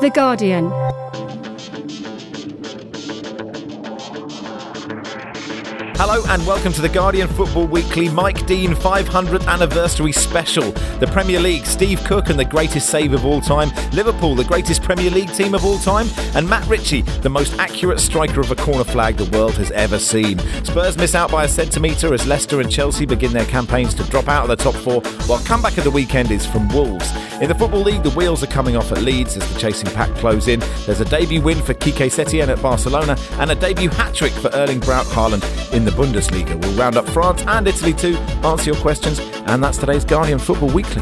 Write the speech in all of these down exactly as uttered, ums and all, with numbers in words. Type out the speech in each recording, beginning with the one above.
The Guardian. Hello and welcome to the Guardian Football Weekly Mike Dean five hundredth Anniversary Special. The Premier League, Steve Cook and the greatest save of all time, Liverpool, the greatest Premier League team of all time, and Matt Ritchie, the most accurate striker of a corner flag the world has ever seen. Spurs miss out by a centimetre as Leicester and Chelsea begin their campaigns to drop out of the top four, while comeback of the weekend is from Wolves. In the Football League, the wheels are coming off at Leeds as the chasing pack close in. There's a debut win for Quique Setien at Barcelona and a debut hat-trick for Erling Braut Haaland in the Bundesliga. We'll round up France and Italy too, answer your questions, and that's today's Guardian Football Weekly.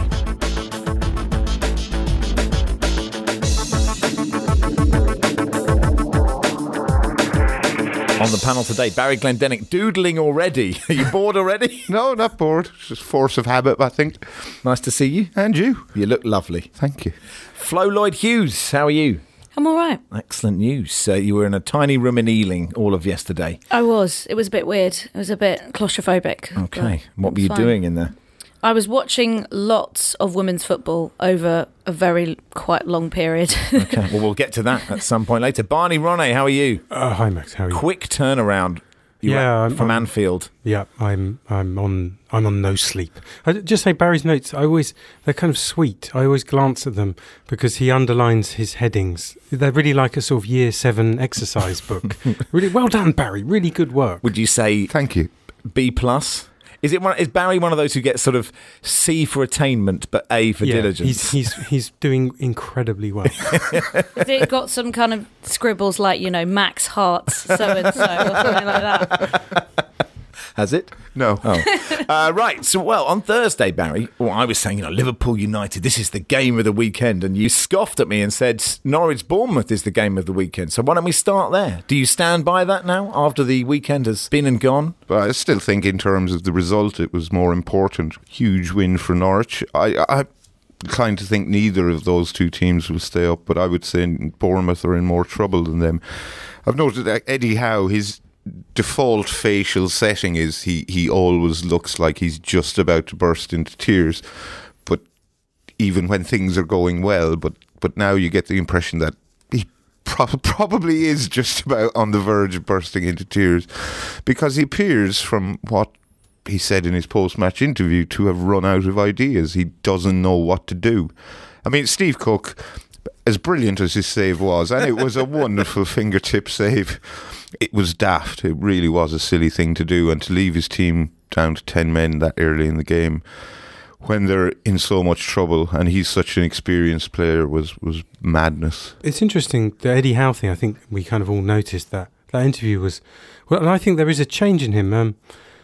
On the panel today, Barry Glendinning, doodling already. Are you bored already? No, not bored. It's just force of habit, I think. Nice to see you. And you. You look lovely. Thank you. Flo Lloyd-Hughes, how are you? I'm all right. Excellent news. Uh, you were in a tiny room in Ealing all of yesterday. I was. It was a bit weird. It was a bit claustrophobic. Okay. What were you fine. doing in there? I was watching lots of women's football over a very quite long period. Okay. Well, we'll get to that at some point later. Barney Ronay, how are you? Uh, hi, Max. How are you? Quick turnaround. You yeah, I'm, from I'm, Anfield. Yeah, I'm. I'm on. I'm on no sleep. I just say Barry's notes. I always they're kind of sweet. I always glance at them because he underlines his headings. They're really like a sort of year seven exercise book. Really well done, Barry. Really good work. Would you say? Thank you. B plus. Is it one? Is Barry one of those who gets sort of C for attainment but A for yeah, diligence? He's he's he's doing incredibly well. Has it got some kind of scribbles like, you know, Max Hearts so and so or something like that? Has it? No. Oh. uh, right. So, well, on Thursday, Barry, well, I was saying, you know, Liverpool United, this is the game of the weekend. And you scoffed at me and said Norwich Bournemouth is the game of the weekend. So why don't we start there? Do you stand by that now after the weekend has been and gone? But I still think in terms of the result, it was more important. Huge win for Norwich. I, I inclined to think neither of those two teams will stay up, but I would say Bournemouth are in more trouble than them. I've noted that Eddie Howe, his default facial setting is he, he always looks like he's just about to burst into tears, but even when things are going well, but, but now you get the impression that he pro- probably is just about on the verge of bursting into tears, because he appears, from what he said in his post-match interview, to have run out of ideas. He doesn't know what to do. I mean, Steve Cook, as brilliant as his save was, and it was a wonderful fingertip save, it was daft. It really was a silly thing to do, and to leave his team down to ten men that early in the game when they're in so much trouble, and he's such an experienced player, was, was madness. It's interesting, the Eddie Howe thing. I think we kind of all noticed that. That interview was... Well, and I think there is a change in him. Um,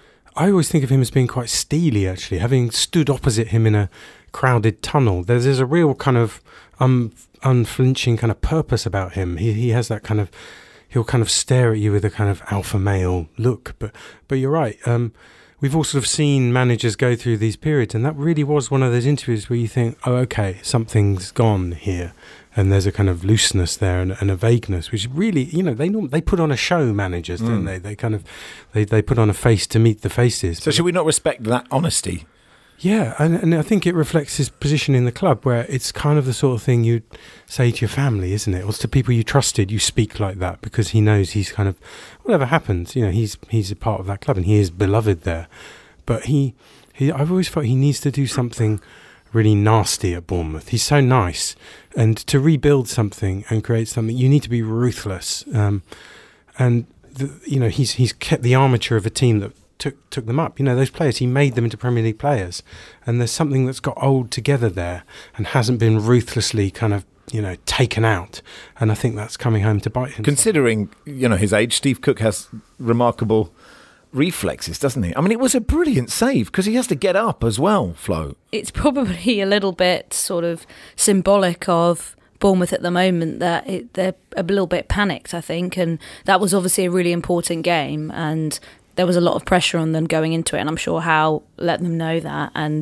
I always think of him as being quite steely, actually, having stood opposite him in a crowded tunnel. There's, there's a real kind of um, unflinching kind of purpose about him. He he has that kind of... He'll kind of stare at you with a kind of alpha male look. But but you're right. Um, we've all sort of seen managers go through these periods, and that really was one of those interviews where you think, oh, okay, something's gone here. And there's a kind of looseness there and, and a vagueness, which really, you know, they norm- they put on a show, managers, don't mm. they? They kind of, they, they put on a face to meet the faces. So should we not respect that honesty? Yeah, and, and I think it reflects his position in the club, where it's kind of the sort of thing you'd say to your family, isn't it? Or to people you trusted, you speak like that because he knows he's kind of, whatever happens, you know, he's he's a part of that club and he is beloved there. But he, he I've always thought he needs to do something really nasty at Bournemouth. He's so nice, and to rebuild something and create something, you need to be ruthless. Um, and the, you know, he's he's kept the armature of a team that took took them up. You know, those players, he made them into Premier League players, and there's something that's got old together there and hasn't been ruthlessly kind of, you know, taken out. And I think that's coming home to bite him. Considering, you know, his age, Steve Cook has remarkable reflexes, doesn't he? I mean, it was a brilliant save because he has to get up as well, Flo. It's probably a little bit sort of symbolic of Bournemouth at the moment, that it, they're a little bit panicked, I think, and that was obviously a really important game, and there was a lot of pressure on them going into it, and I'm sure Howe let them know that, and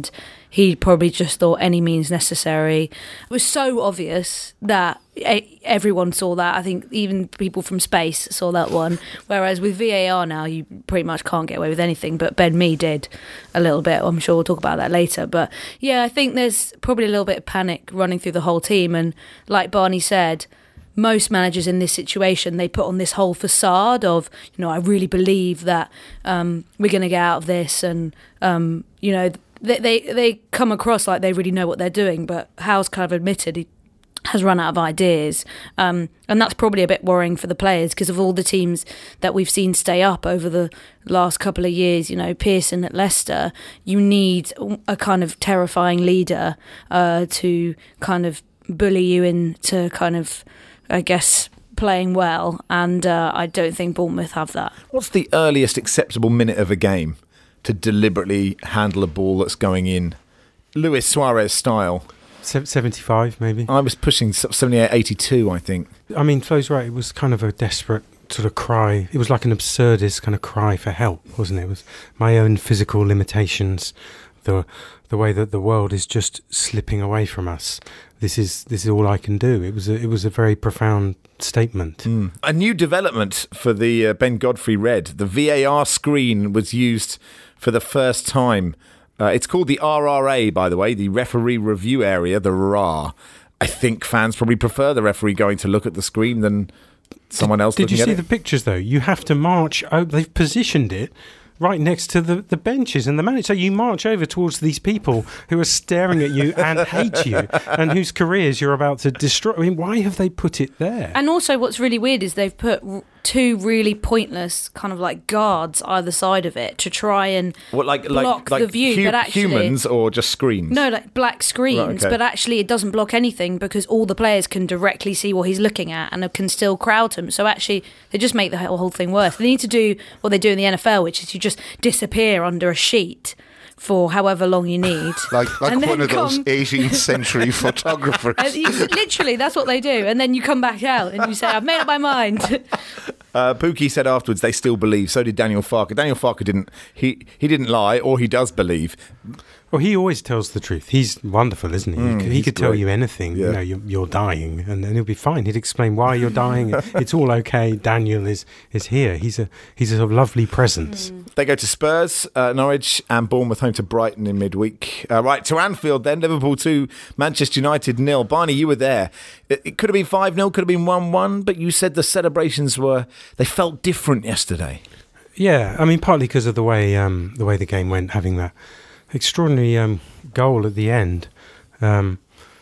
he probably just thought any means necessary. It was so obvious that everyone saw that. I think even people from space saw that one. Whereas with V A R now, you pretty much can't get away with anything. But Ben Mee did a little bit. I'm sure we'll talk about that later. But yeah, I think there's probably a little bit of panic running through the whole team. And like Barney said, most managers in this situation, they put on this whole facade of, you know, I really believe that um, we're going to get out of this, and um, you know, they, they they come across like they really know what they're doing. But Howe's kind of admitted he has run out of ideas, um, and that's probably a bit worrying for the players, because of all the teams that we've seen stay up over the last couple of years. You know, Pearson at Leicester, you need a kind of terrifying leader uh, to kind of bully you into kind of, I guess, playing well, and uh, I don't think Bournemouth have that. What's the earliest acceptable minute of a game to deliberately handle a ball that's going in, Luis Suarez style? seventy-five, maybe. I was pushing seventy-eight, eighty-two, I think. I mean, Flo's right. It was kind of a desperate sort of cry. It was like an absurdist kind of cry for help, wasn't it? It was my own physical limitations, the the way that the world is just slipping away from us. This is this is all I can do. It was a, it was a very profound statement. Mm. A new development for the uh, Ben Godfrey Red. The V A R screen was used for the first time. Uh, it's called the R R A, by the way, the Referee Review Area, the R A R. I think fans probably prefer the referee going to look at the screen than someone did, else did looking at it. Did you see the pictures, though? You have to march. Oh, they've positioned it right next to the, the benches and the manager. So you march over towards these people who are staring at you and hate you and whose careers you're about to destroy. I mean, why have they put it there? And also what's really weird is they've put two really pointless kind of like guards either side of it to try and what, like, block like, the like view. hu- but actually, humans or just screens? No, like black screens. Right, okay. But actually it doesn't block anything because all the players can directly see what he's looking at and can still crowd him. So actually they just make the whole thing worse. They need to do what they do in the N F L, which is you just disappear under a sheet for however long you need. Like, like one of those eighteenth century photographers. And you, literally, that's what they do. And then you come back out and you say, I've made up my mind. Uh, Pookie said afterwards they still believe. So did Daniel Farke. Daniel Farke didn't. He he didn't lie, or he does believe. Well, he always tells the truth. He's wonderful, isn't he? Mm, he could, he could tell you anything. Yeah. You know, you're, you're dying, and, and he'll be fine. He'd explain why you're dying. It's all okay. Daniel is is here. He's a he's a lovely presence. Mm. They go to Spurs, uh, Norwich, and Bournemouth home to Brighton in midweek. Uh, right to Anfield then. Liverpool two, Manchester United nil. Barney, you were there. It, it could have been five nil, could have been one one, but you said the celebrations were they felt different yesterday. Yeah, I mean, partly because of the way um, the way the game went, having that extraordinary um, goal at the end. Um,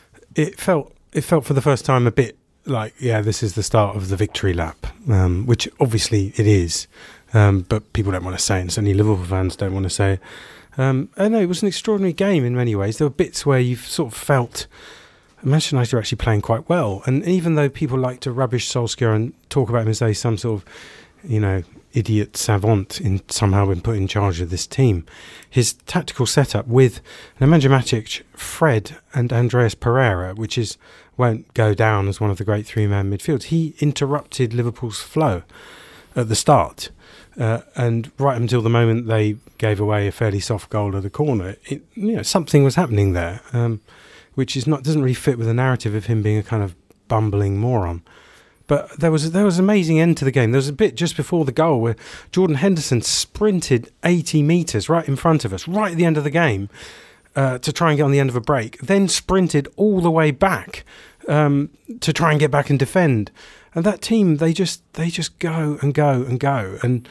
it felt it felt for the first time a bit like, yeah, this is the start of the victory lap, um, which obviously it is, um, but people don't want to say it, and certainly Liverpool fans don't want to say it. Um, I know it was an extraordinary game in many ways. There were bits where you've sort of felt Manchester United are actually playing quite well, and even though people like to rubbish Solskjaer and talk about him as though he's some sort of, you know, idiot savant in somehow been put in charge of this team, his tactical setup with Nemanja Matic, Fred and Andreas Pereira, which is won't go down as one of the great three-man midfields, he interrupted Liverpool's flow at the start, uh, and right until the moment they gave away a fairly soft goal at a corner, it, you know, something was happening there, um, which is not doesn't really fit with the narrative of him being a kind of bumbling moron. But there was there was an amazing end to the game. There was a bit just before the goal where Jordan Henderson sprinted eighty metres right in front of us, right at the end of the game, uh, to try and get on the end of a break, then sprinted all the way back um, to try and get back and defend. And that team, they just they just go and go and go. And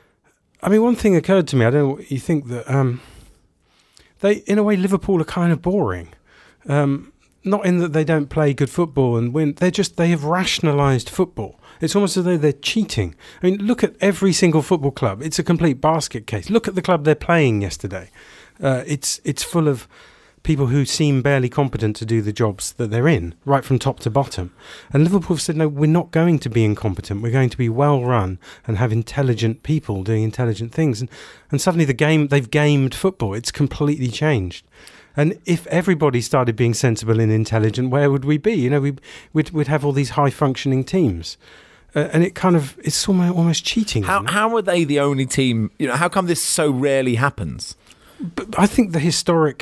I mean, one thing occurred to me. I don't know what you think, that um, they, in a way, Liverpool are kind of boring. Um, Not in that they don't play good football and win. They're just, they have rationalised football. It's almost as though they're cheating. I mean, look at every single football club. It's a complete basket case. Look at the club they're playing yesterday. Uh, it's it's full of people who seem barely competent to do the jobs that they're in, right from top to bottom. And Liverpool have said, no, we're not going to be incompetent. We're going to be well run and have intelligent people doing intelligent things. And, and suddenly the game, they've gamed football. It's completely changed. And if everybody started being sensible and intelligent, where would we be? You know, we, we'd, we'd have all these high-functioning teams. Uh, and it kind of, it's almost, almost cheating. How how are they the only team, you know, how come this so rarely happens? But I think the historic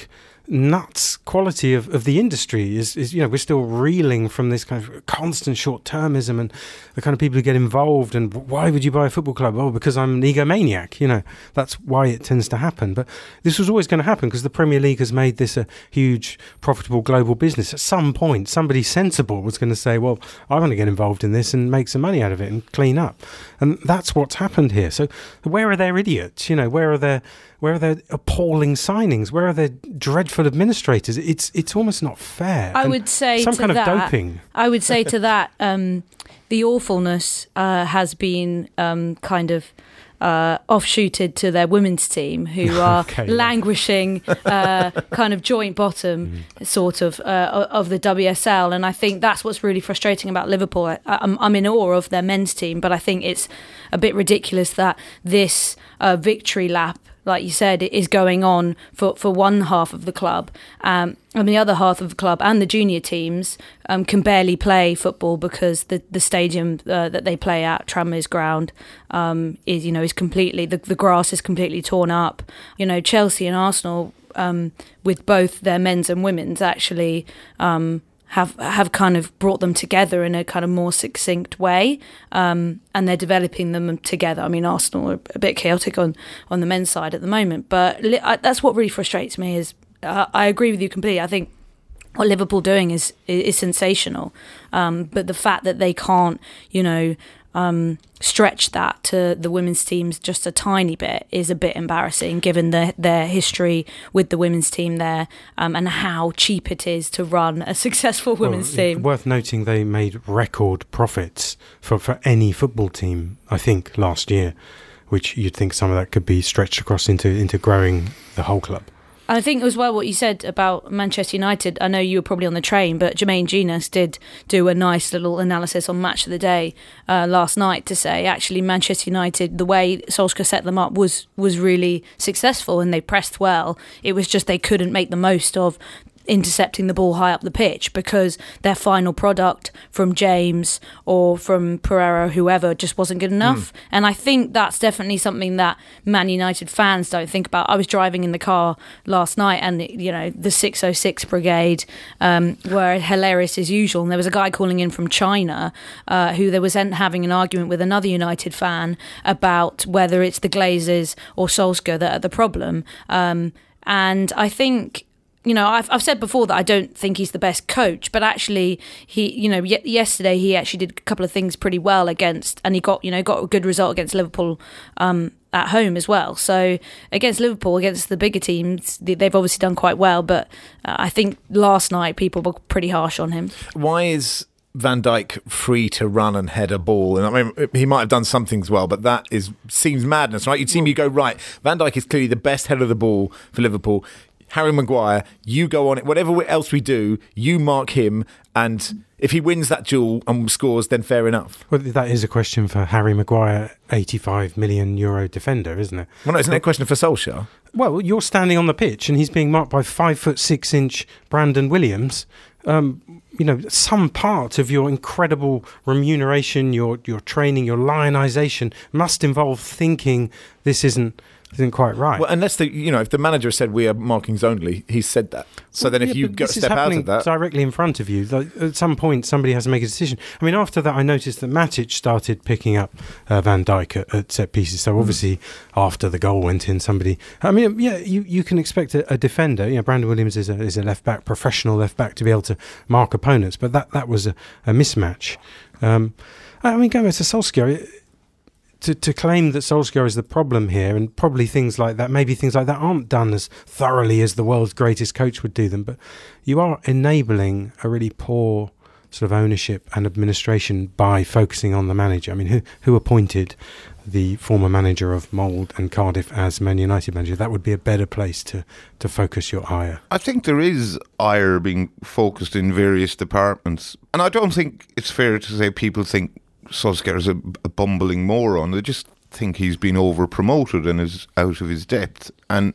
nuts quality of, of the industry is, is, you know, we're still reeling from this kind of constant short-termism and the kind of people who get involved. And why would you buy a football club? Oh, because I'm an egomaniac. You know, that's why it tends to happen. But this was always going to happen because the Premier League has made this a huge, profitable global business. At some point, somebody sensible was going to say, well, I want to get involved in this and make some money out of it and clean up. And that's what's happened here. So where are their idiots? You know, where are their... Where are their appalling signings? Where are their dreadful administrators? It's it's almost not fair. I and would say some to kind that, of doping. I would say to that, um, the awfulness uh, has been um, kind of uh, offshooted to their women's team, who are okay, languishing, uh, kind of joint bottom, mm. sort of uh, of the W S L. And I think that's what's really frustrating about Liverpool. I, I'm, I'm in awe of their men's team, but I think it's a bit ridiculous that this uh, victory lap, like you said, it is going on for, for one half of the club, um, and the other half of the club and the junior teams um, can barely play football because the the stadium uh, that they play at, Tranmere's ground, um, is you know is completely the the grass is completely torn up. You know, Chelsea and Arsenal, um, with both their men's and women's, actually. Um, have have kind of brought them together in a kind of more succinct way, um, and they're developing them together. I mean, Arsenal are a bit chaotic on, on the men's side at the moment, but li- I, that's what really frustrates me is uh, I agree with you completely. I think what Liverpool doing is is, is sensational, um, but the fact that they can't, you know, um, stretch that to the women's teams just a tiny bit is a bit embarrassing, given the, their history with the women's team there, um, and how cheap it is to run a successful women's well, team. Worth noting, they made record profits for, for any football team, I think, last year, which you'd think some of that could be stretched across into, into growing the whole club. I think as well what you said about Manchester United, I know you were probably on the train, but Jermaine Genius did do a nice little analysis on Match of the Day uh, last night to say actually Manchester United, the way Solskjaer set them up was was really successful and they pressed well. It was just they couldn't make the most of intercepting the ball high up the pitch because their final product from James or from Pereira, whoever, just wasn't good enough. Mm. And I think that's definitely something that Man United fans don't think about. I was driving in the car last night and, you know, the six oh six Brigade um, were hilarious as usual. And there was a guy calling in from China uh, who there was having an argument with another United fan about whether it's the Glazers or Solskjaer that are the problem. Um, and I think... You know, I've I've said before that I don't think he's the best coach, but actually, he, you know, y- yesterday he actually did a couple of things pretty well against, and he got, you know, got a good result against Liverpool um, at home as well. So against Liverpool, against the bigger teams, they've obviously done quite well. But uh, I think last night people were pretty harsh on him. Why is Van Dijk free to run and head a ball? And I mean, he might have done some things well, but that is seems madness, right? You'd see me go, right, Van Dijk is clearly the best header of the ball for Liverpool. Harry Maguire, you go on it. Whatever else we do, you mark him, and if he wins that duel and scores, then fair enough. Well, that is a question for Harry Maguire, eighty-five million euro defender, isn't it? Well, no, isn't it a question for Solskjaer? Well, you're standing on the pitch and he's being marked by five foot six inch Brandon Williams. Um, you know, some part of your incredible remuneration, your your training, your lionisation must involve thinking this isn't. Isn't quite right. Well, unless the you know, if the manager said we are markings only, he's said that. So well, then, if yeah, you go step out of that, directly in front of you, like, at some point somebody has to make a decision. I mean, after that, I noticed that Matic started picking up uh, Van Dijk at, at set pieces. So obviously, mm. after the goal went in, somebody. I mean, yeah, you, you can expect a, a defender. You know, Brandon Williams is a is a left back, professional left back, to be able to mark opponents. But that that was a, a mismatch. Um, I mean, going back to Solskjaer. It, To, to claim that Solskjaer is the problem here, and probably things like that, maybe things like that aren't done as thoroughly as the world's greatest coach would do them, but you are enabling a really poor sort of ownership and administration by focusing on the manager. I mean, who who appointed the former manager of Mould and Cardiff as Man United manager? That would be a better place to, to focus your ire. I think there is ire being focused in various departments, and I don't think it's fair to say people think Solskjaer is a, a bumbling moron. They just think he's been over-promoted and is out of his depth. And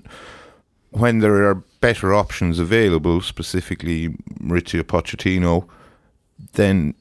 when there are better options available, specifically Mauricio Pochettino, then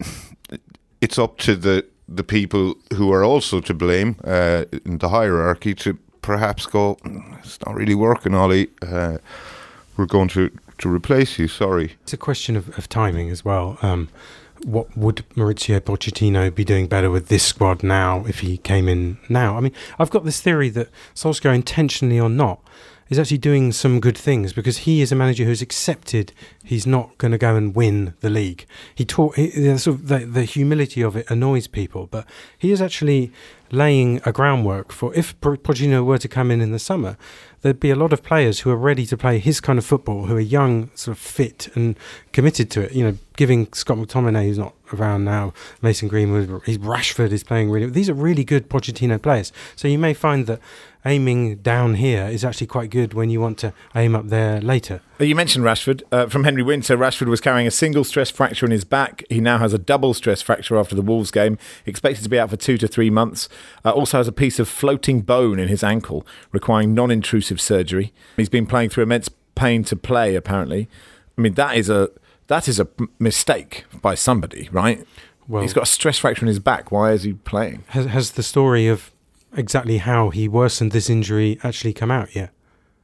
it's up to the, the people who are also to blame uh, in the hierarchy to perhaps go, it's not really working, Ollie. Uh, we're going to to replace you. Sorry. It's a question of, of timing as well. Um, what would Mauricio Pochettino be doing better with this squad now if he came in now? I mean, I've got this theory that Solskjaer, intentionally or not, is actually doing some good things because he is a manager who's accepted he's not going to go and win the league. He taught he, sort of the, the humility of it annoys people, but he is actually laying a groundwork for if Pochettino were to come in in the summer, there'd be a lot of players who are ready to play his kind of football, who are young, sort of fit and committed to it. You know, giving Scott McTominay, who's not around now, Mason Greenwood, he's Rashford is playing really. These are really good Pochettino players. So you may find that aiming down here is actually quite good when you want to aim up there later. You mentioned Rashford. Uh, from Henry Winter, Rashford was carrying a single stress fracture in his back. He now has a double stress fracture after the Wolves game, expected to be out for two to three months. Uh, also has a piece of floating bone in his ankle, requiring non-intrusive surgery. He's been playing through immense pain to play, apparently. I mean, that is a that is a mistake by somebody, right? Well, he's got a stress fracture in his back. Why is he playing? Has, has the story of exactly how he worsened this injury actually come out yet?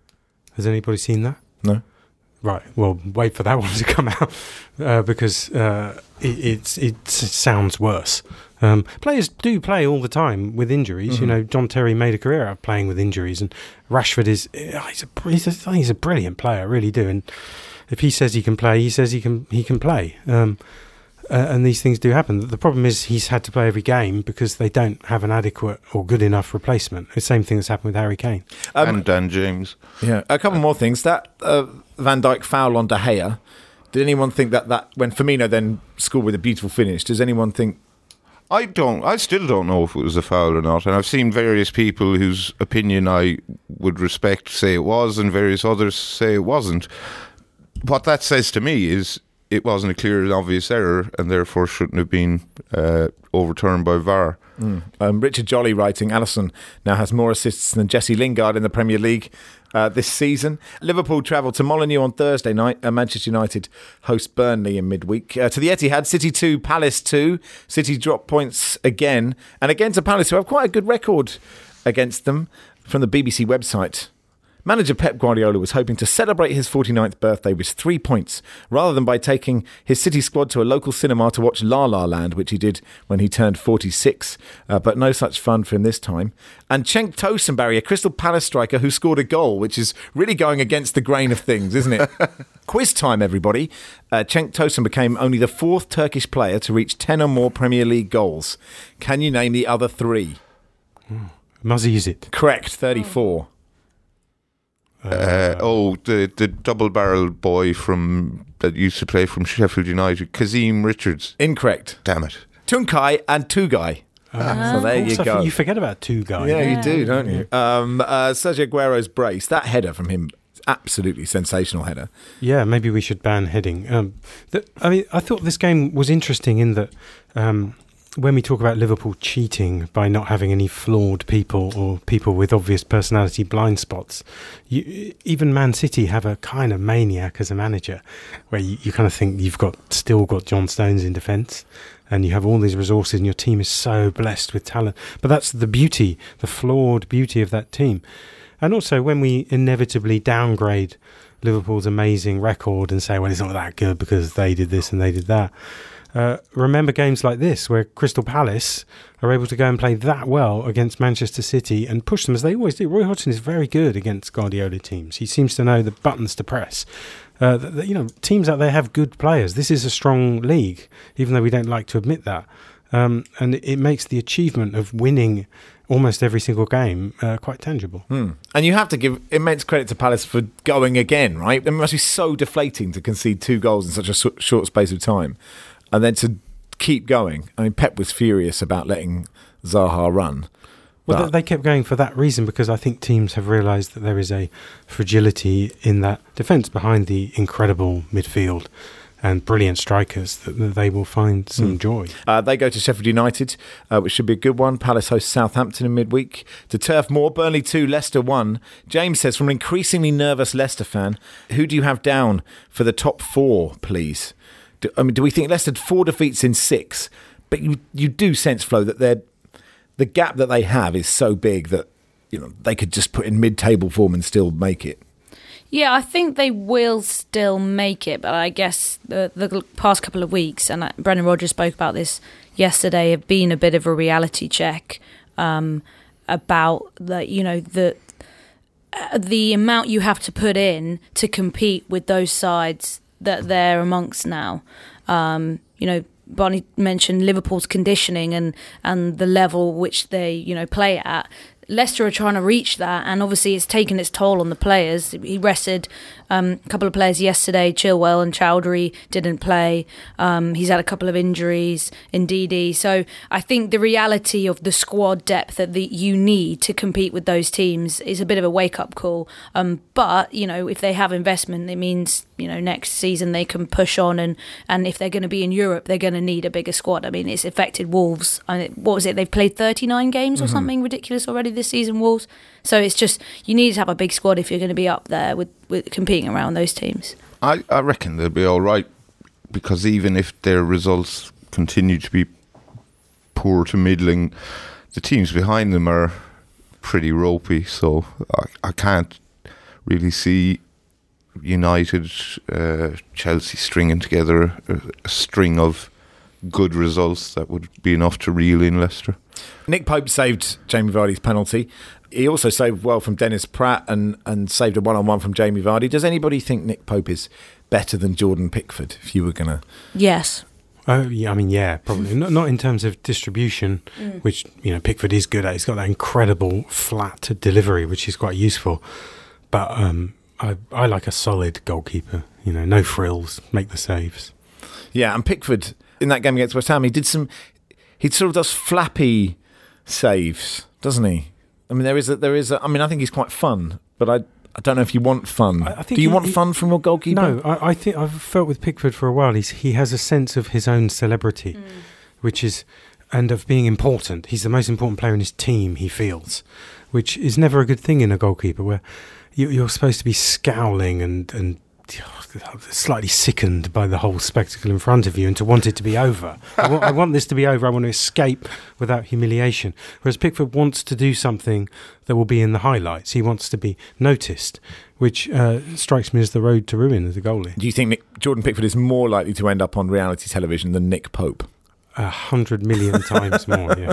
Has anybody seen that? No. Right, well, wait for that one to come out uh, because uh, it, it's, it sounds worse. Um, players do play all the time with injuries. Mm-hmm. You know, John Terry made a career out of playing with injuries, and Rashford is uh, he's a, he's a, I think he's a brilliant player, I really do. And if he says he can play, he says he can he can play. Um, Uh, and these things do happen. The problem is he's had to play every game because they don't have an adequate or good enough replacement. The same thing that's happened with Harry Kane. Um, and Dan James. Yeah, a couple more things. That uh, Van Dijk foul on De Gea, did anyone think that, that when Firmino then scored with a beautiful finish, does anyone think... I don't, I still don't know if it was a foul or not. And I've seen various people whose opinion I would respect say it was and various others say it wasn't. What that says to me is it wasn't a clear and obvious error and therefore shouldn't have been uh, overturned by V A R. Mm. Um, Richard Jolly writing, Alisson now has more assists than Jesse Lingard in the Premier League uh, this season. Liverpool travel to Molineux on Thursday night. Uh, Manchester United host Burnley in midweek. Uh, to the Etihad, City two, Palace two. City drop points again. And again to Palace, who have quite a good record against them from the B B C website. Manager Pep Guardiola was hoping to celebrate his forty-ninth birthday with three points, rather than by taking his City squad to a local cinema to watch La La Land, which he did when he turned forty-six. Uh, but no such fun for him this time. And Cenk Tosunbari, a Crystal Palace striker who scored a goal, which is really going against the grain of things, isn't it? Quiz time, everybody. Uh, Cenk Tosun became only the fourth Turkish player to reach ten or more Premier League goals. Can you name the other three? Mm. Muzzy, is it? Correct, thirty-four. Uh, oh, the the double-barreled boy from that used to play from Sheffield United, Kazim Richards. Incorrect. Damn it. Tunkai and Tugai. Uh, so there you also, go. You forget about Tugai. Yeah, yeah, you do, don't you? Um, uh, Sergio Aguero's brace, that header from him, absolutely sensational header. Yeah, maybe we should ban heading. Um, the, I mean, I thought this game was interesting in that um, when we talk about Liverpool cheating by not having any flawed people or people with obvious personality blind spots, you, even Man City have a kind of maniac as a manager, where you, you kind of think you've got still got John Stones in defence, and you have all these resources, and your team is so blessed with talent. But that's the beauty, the flawed beauty of that team. And also, when we inevitably downgrade Liverpool's amazing record and say, well, it's not that good because they did this and they did that. Uh, remember games like this where Crystal Palace are able to go and play that well against Manchester City and push them as they always do. Roy Hodgson is very good against Guardiola teams. He seems to know the buttons to press. Uh, the, the, you know, teams out there have good players. This is a strong league, even though we don't like to admit that. Um, and it, it makes the achievement of winning almost every single game uh, quite tangible. Hmm. And you have to give immense credit to Palace for going again, right? It must be so deflating to concede two goals in such a so- short space of time. And then to keep going. I mean, Pep was furious about letting Zaha run. Well, they kept going for that reason, because I think teams have realised that there is a fragility in that defence behind the incredible midfield and brilliant strikers, that, that they will find some mm. joy. Uh, they go to Sheffield United, uh, which should be a good one. Palace hosts Southampton in midweek. To Turf Moor, Burnley two, Leicester one. James says, from an increasingly nervous Leicester fan, who do you have down for the top four, please? Do, I mean, do we think Leicester had four defeats in six? But you you do sense, Flo, that they're, the gap that they have is so big that, you know, they could just put in mid-table form and still make it. Yeah, I think they will still make it, but I guess the, the past couple of weeks, and Brendan Rodgers spoke about this yesterday, have been a bit of a reality check um, about the, you know, the uh, the amount you have to put in to compete with those sides that they're amongst now. Um, you know, Barney mentioned Liverpool's conditioning and, and the level which they, you know, play at. Leicester are trying to reach that, and obviously it's taken its toll on the players. He rested um, a couple of players yesterday. Chilwell and Chowdhury didn't play. Um, he's had a couple of injuries in D D. So I think the reality of the squad depth that the, you need to compete with those teams is a bit of a wake-up call. Um, but, you know, if they have investment, it means, you know, next season they can push on, and, and if they're going to be in Europe, they're going to need a bigger squad. I mean, it's affected Wolves. I mean, what was it? They've played thirty-nine games or mm-hmm. something ridiculous already this season, Wolves. So it's just, you need to have a big squad if you're going to be up there with, with competing around those teams. I, I reckon they'll be all right, because even if their results continue to be poor to middling, the teams behind them are pretty ropey, so I, I can't really see United, uh, Chelsea stringing together a, a string of good results that would be enough to reel in Leicester. Nick Pope saved Jamie Vardy's penalty. He also saved well from Dennis Pratt and, and saved a one-on-one from Jamie Vardy. Does anybody think Nick Pope is better than Jordan Pickford, if you were going to... Yes. Oh, yeah, I mean, yeah, probably. not, not in terms of distribution, mm. which, you know, Pickford is good at. He's got that incredible flat delivery, which is quite useful. But um, I, I like a solid goalkeeper, you know, no frills, make the saves. Yeah, and Pickford, in that game against West Ham, he did some... He sort of does flappy saves, doesn't he? I mean, there is a, there is a, I mean, I think he's quite fun, but I I don't know if you want fun. I, I think Do you he, want he, fun from your goalkeeper? No, I, I think I've felt with Pickford for a while. He's he has a sense of his own celebrity, mm. which is, and of being important. He's the most important player in his team, he feels, which is never a good thing in a goalkeeper, where you, you're supposed to be scowling and and slightly sickened by the whole spectacle in front of you, and to want it to be over. I, want, I want this to be over. I want to escape without humiliation. Whereas Pickford wants to do something that will be in the highlights. He wants to be noticed, which uh, strikes me as the road to ruin as a goalie. Do you think Nick, Jordan Pickford is more likely to end up on reality television than Nick Pope? A hundred million times more, yeah.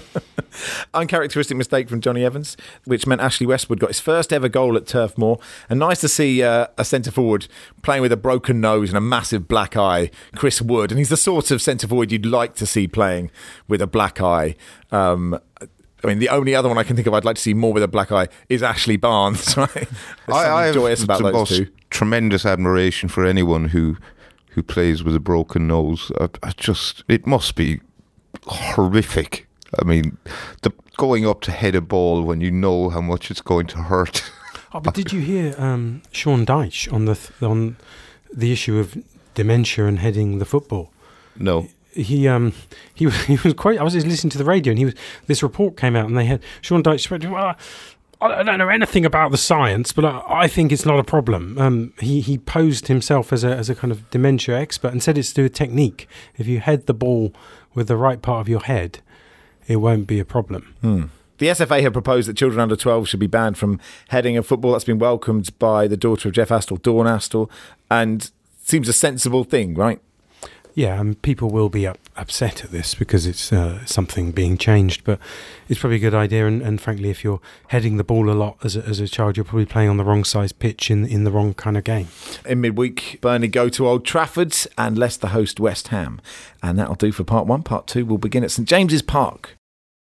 Uncharacteristic mistake from Johnny Evans, which meant Ashley Westwood got his first ever goal at Turf Moor. And nice to see uh, a centre-forward playing with a broken nose and a massive black eye, Chris Wood. And he's the sort of centre-forward you'd like to see playing with a black eye. Um, I mean, the only other one I can think of I'd like to see more with a black eye is Ashley Barnes, right? I, I have joyous about the those most two. Tremendous admiration for anyone who... who plays with a broken nose. I, I just, it must be horrific. I mean, the going up to head a ball when you know how much it's going to hurt. Oh, but did you hear um, Sean Dyche on the th- on the issue of dementia and heading the football? No. He um he was he was quite. I was just listening to the radio, and he was. This report came out, and they had Sean Dyche said, well, I don't know anything about the science, but I, I think it's not a problem. Um, he he posed himself as a as a kind of dementia expert and said it's to do with technique. If you head the ball with the right part of your head, it won't be a problem. Hmm. The S F A have proposed that children under twelve should be banned from heading a football. That's been welcomed by the daughter of Jeff Astle, Dawn Astle, and seems a sensible thing, right? Yeah, and people will be up, upset at this because it's uh, something being changed, but it's probably a good idea. And, and frankly, if you're heading the ball a lot as a, as a child, you're probably playing on the wrong size pitch in in the wrong kind of game. In midweek, Burnley go to Old Trafford and Leicester host West Ham. And that'll do for part one. Part two will begin at St James's Park.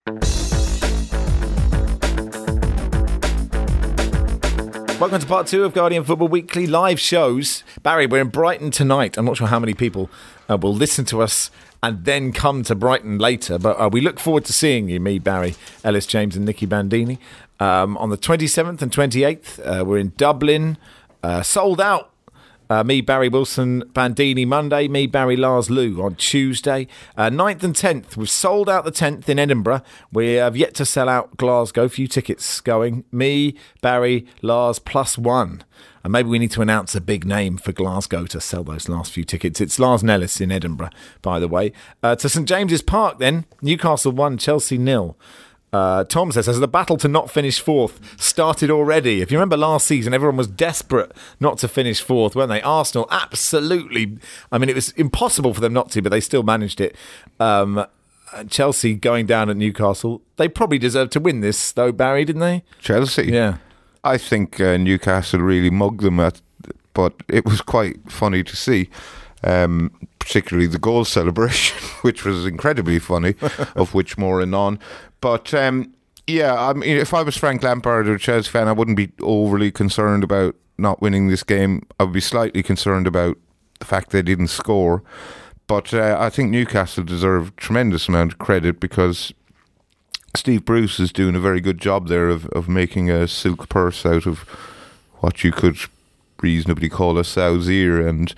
Welcome to part two of Guardian Football Weekly live shows. Barry, we're in Brighton tonight. I'm not sure how many people uh, will listen to us and then come to Brighton later, but uh, we look forward to seeing you, me, Barry, Ellis James and Nicky Bandini. Um, on the twenty-seventh and twenty-eighth, uh, we're in Dublin, uh, sold out. Uh, me, Barry Wilson, Bandini Monday. Me, Barry, Lars Lou on Tuesday. Uh, ninth and tenth. We've sold out the tenth in Edinburgh. We have yet to sell out Glasgow. Few tickets going. Me, Barry, Lars, plus one. And maybe we need to announce a big name for Glasgow to sell those last few tickets. It's Lars Nellis in Edinburgh, by the way. Uh, to St James's Park then. Newcastle one, Chelsea nil. Uh, Tom says, has the battle to not finish fourth started already? If you remember last season, everyone was desperate not to finish fourth, weren't they? Arsenal, absolutely. I mean, it was impossible for them not to, but they still managed it. Um, Chelsea going down at Newcastle. They probably deserved to win this, though, Barry, didn't they? Chelsea? Yeah. I think uh, Newcastle really mugged them, at, but it was quite funny to see. Um, particularly the goal celebration, which was incredibly funny, of which more anon. But um, yeah, I mean, if I was Frank Lampard or a Chelsea fan, I wouldn't be overly concerned about not winning this game. I would be slightly concerned about the fact they didn't score. But uh, I think Newcastle deserve a tremendous amount of credit because Steve Bruce is doing a very good job there of, of making a silk purse out of what you could reasonably call a sow's ear, and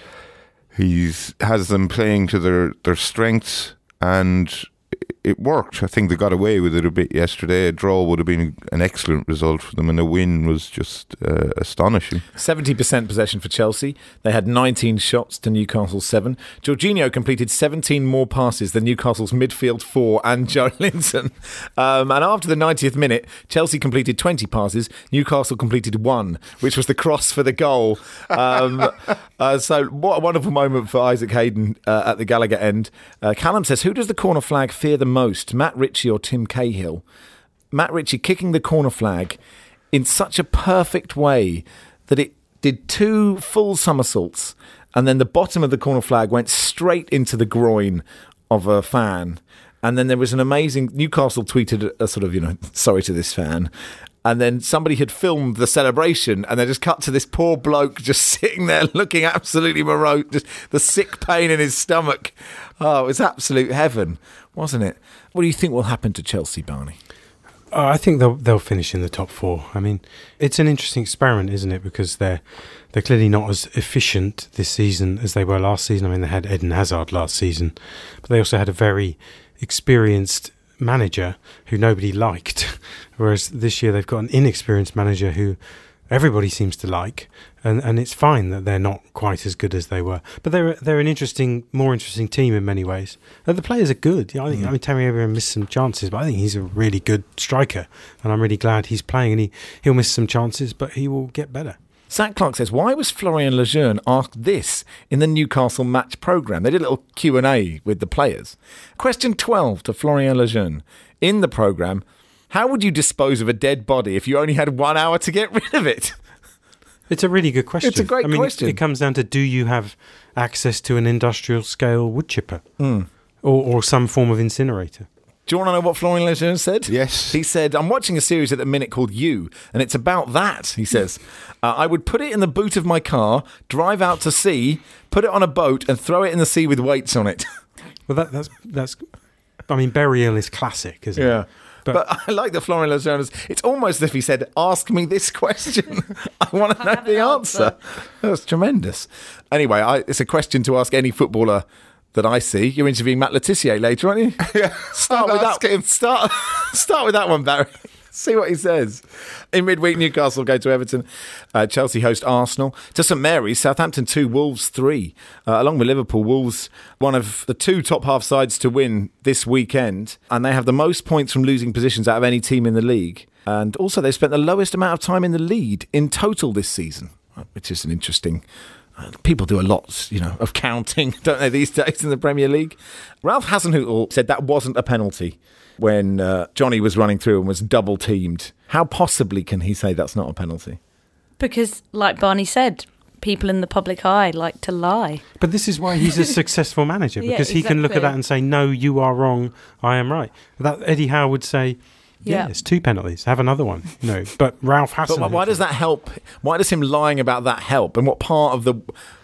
he's has them playing to their, their strengths, and it worked. I think they got away with it a bit yesterday. A draw would have been an excellent result for them, and a win was just uh, astonishing. seventy percent possession for Chelsea. They had nineteen shots to Newcastle's seven. Jorginho completed seventeen more passes than Newcastle's midfield four and Joe Linton. Um, and after the ninetieth minute, Chelsea completed twenty passes. Newcastle completed one, which was the cross for the goal. Um, uh, so what a wonderful moment for Isaac Hayden uh, at the Gallagher end. Uh, Callum says, who does the corner flag fear the most, Matt Ritchie or Tim Cahill? Matt Ritchie kicking the corner flag in such a perfect way that it did two full somersaults, and then the bottom of the corner flag went straight into the groin of a fan. And then there was an amazing... Newcastle tweeted a sort of, you know, sorry to this fan. And then somebody had filmed the celebration, and they just cut to this poor bloke just sitting there looking absolutely morose, just the sick pain in his stomach. Oh, it was absolute heaven, wasn't it? What do you think will happen to Chelsea, Barney? Uh, I think they'll they'll finish in the top four. I mean, it's an interesting experiment, isn't it? Because they're they're clearly not as efficient this season as they were last season. I mean, they had Eden Hazard last season, but they also had a very experienced manager who nobody liked, whereas this year they've got an inexperienced manager who everybody seems to like, and, and it's fine that they're not quite as good as they were. But they're they're an interesting, more interesting team in many ways. And the players are good. I think mm. I mean Tammy Abraham missed some chances, but I think he's a really good striker, and I'm really glad he's playing. And he he'll miss some chances, but he will get better. Zach Clark says, why was Florian Lejeune asked this in the Newcastle match programme? They did a little Q and A with the players. Question twelve to Florian Lejeune. In the programme, how would you dispose of a dead body if you only had one hour to get rid of it? It's a really good question. It's a great I mean, question. It, it comes down to, do you have access to an industrial scale wood chipper mm. or, or some form of incinerator? Do you want to know what Florian Lejeune said? Yes. He said, I'm watching a series at the minute called You, and it's about that, he says. uh, I would put it in the boot of my car, drive out to sea, put it on a boat, and throw it in the sea with weights on it. Well, that, that's, that's, I mean, burial is classic, isn't yeah. it? But, but I like the Florian Lejeune. It's almost as if he said, ask me this question. I want to know the answer. answer. That's tremendous. Anyway, I, it's a question to ask any footballer that I see. You're interviewing Matt Letizia later, aren't you? Yeah. Start with that. Him. Start, start with that one, Barry. See what he says. In midweek, Newcastle go to Everton. Uh, Chelsea host Arsenal. To St Mary's, Southampton two, Wolves three. Uh, along with Liverpool, Wolves, one of the two top half sides to win this weekend. And they have the most points from losing positions out of any team in the league. And also, they've spent the lowest amount of time in the lead in total this season, which is an interesting... People do a lot, you know, of counting, don't they, these days in the Premier League? Ralph Hasenhüttl said that wasn't a penalty when uh, Johnny was running through and was double teamed. How possibly can he say that's not a penalty? Because, like Barney said, people in the public eye like to lie. But this is why he's a successful manager, because yeah, exactly. he can look at that and say, no, you are wrong, I am right. That Eddie Howe would say... Yeah, yeah, it's two penalties. Have another one. No, but Ralph Hasenhüttl. But why does that help? Why does him lying about that help? And what part of the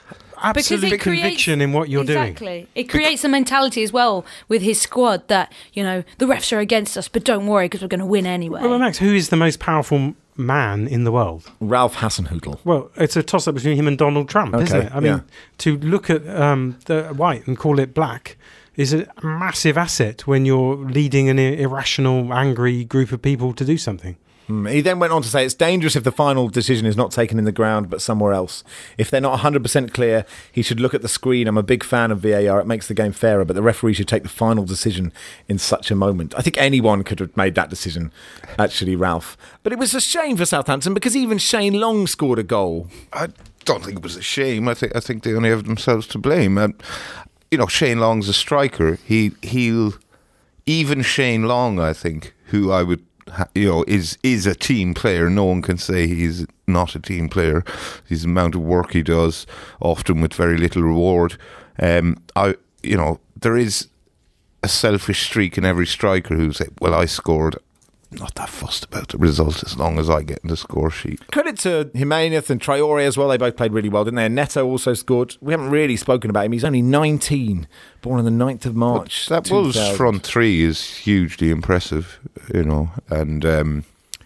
absolute conviction in what you're exactly. doing? Exactly. It creates a mentality as well with his squad that, you know, the refs are against us, but don't worry because we're going to win anyway. Well, Max, who is the most powerful man in the world? Ralph Hasenhüttl. Well, it's a toss-up between him and Donald Trump, okay, isn't it? I mean, yeah. to look at um, the white and call it black is a massive asset when you're leading an irrational, angry group of people to do something. Mm. He then went on to say it's dangerous if the final decision is not taken in the ground but somewhere else. If they're not one hundred percent clear, he should look at the screen. I'm a big fan of V A R. It makes the game fairer, but the referee should take the final decision in such a moment. I think anyone could have made that decision, actually, Ralph. But it was a shame for Southampton because even Shane Long scored a goal. I don't think it was a shame. I think I think they only have themselves to blame. Um, you know, Shane Long's a striker. He he'll even Shane Long, I think, who I would ha- you know is is a team player. No one can say he's not a team player. His amount of work he does, often with very little reward. Um, I you know there is a selfish streak in every striker who say, "Well, I scored." Not that fussed about the result as long as I get in the score sheet. Credit to Jimenez and Traore as well. They both played really well, didn't they? And Neto also scored. We haven't really spoken about him. He's only nineteen, born on the ninth of March. But that Wolves front three is hugely impressive, you know. And, um,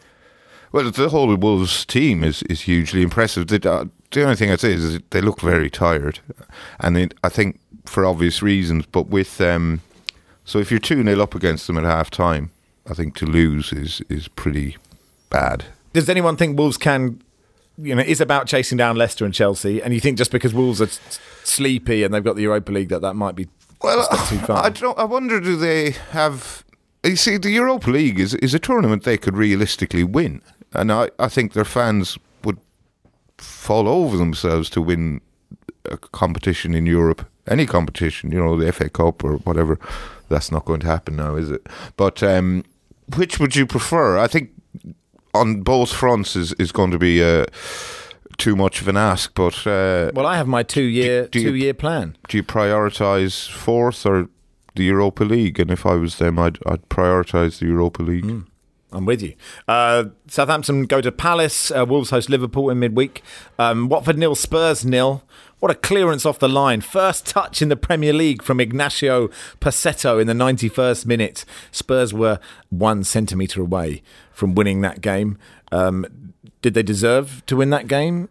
well, the whole Wolves team is, is hugely impressive. The, uh, the only thing I'd say is they look very tired. And it, I think for obvious reasons. But with... Um, so if you're two nil up against them at half time, I think to lose is is pretty bad. Does anyone think Wolves can, you know, is about chasing down Leicester and Chelsea? And you think just because Wolves are s- sleepy and they've got the Europa League that that might be well, a step too far? I don't. I wonder, do they have? You see, the Europa League is is a tournament they could realistically win, and I, I think their fans would fall over themselves to win a competition in Europe, any competition, you know, the F A Cup or whatever. That's not going to happen now, is it? But um, which would you prefer? I think on both fronts is, is going to be uh, too much of an ask. But uh, well, I have my two-year do, do two-year you, plan. Do you prioritise fourth or the Europa League? And if I was them, I'd, I'd prioritise the Europa League. Mm. I'm with you. Uh, Southampton go to Palace. Uh, Wolves host Liverpool in midweek. Um, Watford nil, Spurs nil. What a clearance off the line. First touch in the Premier League from Ignacio Passetto in the ninety-first minute. Spurs were one centimetre away from winning that game. Um, did they deserve to win that game?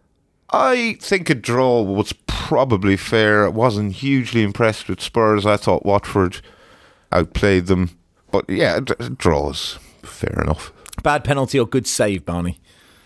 I think a draw was probably fair. I wasn't hugely impressed with Spurs. I thought Watford outplayed them. But yeah, d- draws. Fair enough. Bad penalty or good save, Barney?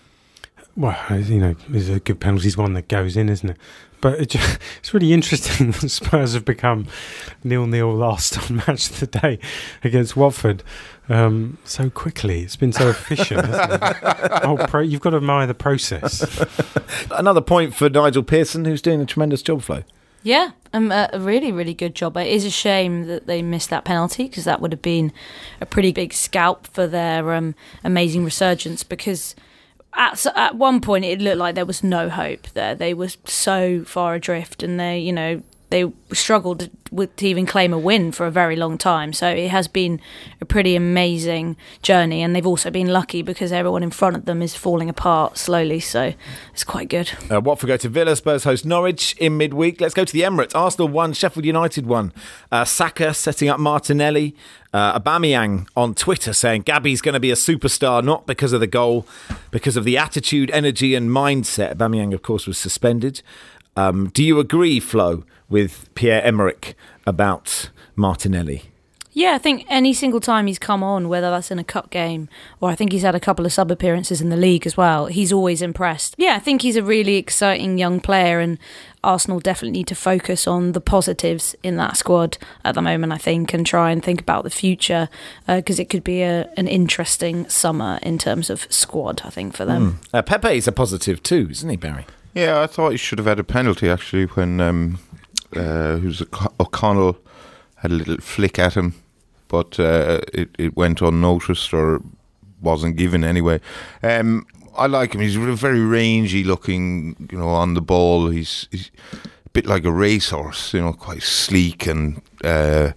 Well, you know, there's a good penalties one that goes in, isn't it? But it just, it's really interesting that Spurs have become nil-nil last on match of the day against Watford um, so quickly. It's been so efficient, hasn't it? Oh, pro- you've got to admire the process. Another point for Nigel Pearson, who's doing a tremendous job, Flo. Yeah, um, a really, really good job. It is a shame that they missed that penalty because that would have been a pretty big scalp for their um, amazing resurgence because at, at one point it looked like there was no hope there. They were so far adrift and they, you know, they struggled with, to even claim a win for a very long time. So it has been a pretty amazing journey, and they've also been lucky because everyone in front of them is falling apart slowly. So it's quite good. Uh, Watford go to Villa, Spurs host Norwich in midweek. Let's go to the Emirates. Arsenal won, Sheffield United won. Uh, Saka setting up Martinelli. Uh, Aubameyang on Twitter saying Gabby's going to be a superstar, not because of the goal, because of the attitude, energy and mindset. Aubameyang, of course, was suspended. Um, do you agree, Flo, with Pierre-Emerick about Martinelli? Yeah, I think any single time he's come on, whether that's in a cup game or I think he's had a couple of sub appearances in the league as well, he's always impressed. Yeah, I think he's a really exciting young player, and Arsenal definitely need to focus on the positives in that squad at the moment, I think, and try and think about the future because uh, it could be a, an interesting summer in terms of squad, I think, for them. Mm. Uh, Pepe's a positive too, isn't he, Barry? Yeah, I thought he should have had a penalty actually when um, uh, who's O'Connell had a little flick at him, but uh, it, it went unnoticed or wasn't given anyway. Um, I like him. He's very rangy looking, you know, on the ball. He's, he's a bit like a racehorse, you know, quite sleek and uh,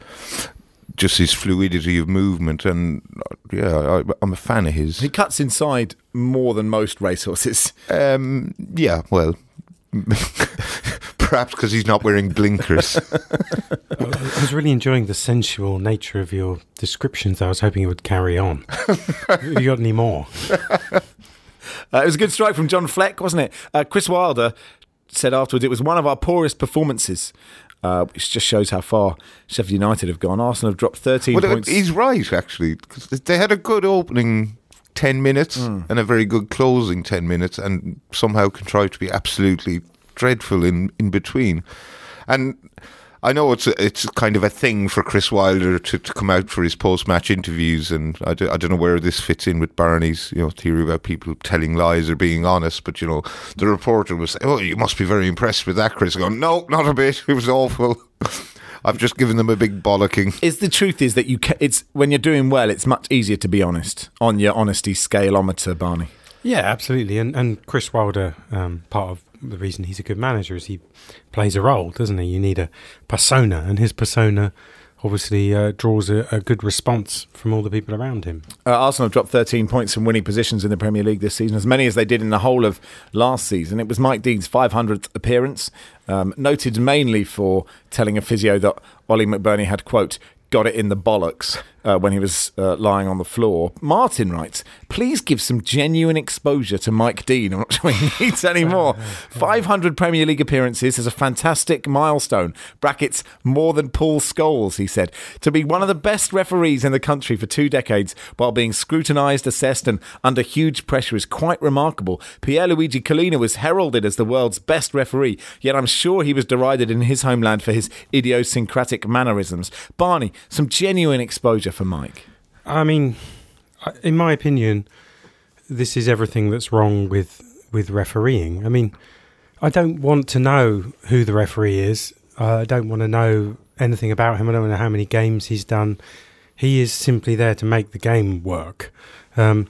just his fluidity of movement. And yeah, I, I'm a fan of his. He cuts inside more than most racehorses. Um, yeah, well, perhaps because he's not wearing blinkers. I was really enjoying the sensual nature of your descriptions. I was hoping it would carry on. Have you got any more? Uh, it was a good strike from John Fleck, wasn't it? Uh, Chris Wilder said afterwards it was one of our poorest performances, uh, which just shows how far Sheffield United have gone. Arsenal have dropped thirteen well, points. He's right, actually, because they had a good opening ten minutes mm. and a very good closing ten minutes, and somehow contrived to be absolutely dreadful in, in between. And I know it's a, it's kind of a thing for Chris Wilder to, to come out for his post-match interviews, and I, do, I don't know where this fits in with Barney's, you know, theory about people telling lies or being honest. But, you know, the reporter was saying, "Oh, you must be very impressed with that, Chris." Going, "No, not a bit. It was awful. I've just given them a big bollocking." Is the truth is that you ca- it's when you're doing well, it's much easier to be honest on your honesty scaleometer, Barney. Yeah, absolutely. And and Chris Wilder, um, part of the reason he's a good manager is he plays a role, doesn't he? You need a persona, and his persona obviously uh, draws a, a good response from all the people around him. Uh, Arsenal have dropped thirteen points from winning positions in the Premier League this season, as many as they did in the whole of last season. It was Mike Dean's five hundredth appearance, um, noted mainly for telling a physio that Ollie McBurney had, quote, got it in the bollocks uh, when he was uh, lying on the floor. Martin writes, "Please give some genuine exposure to Mike Dean." I'm not sure he needs any more. five hundred Premier League appearances is a fantastic milestone. Brackets, more than Paul Scholes, he said. To be one of the best referees in the country for two decades while being scrutinised, assessed and under huge pressure is quite remarkable. Pierluigi Collina was heralded as the world's best referee, yet I'm sure he was derided in his homeland for his idiosyncratic mannerisms. Barney, some genuine exposure for Mike. I mean, in my opinion, this is everything that's wrong with, with refereeing. I mean, I don't want to know who the referee is. Uh, I don't want to know anything about him. I don't know how many games he's done. He is simply there to make the game work. Um,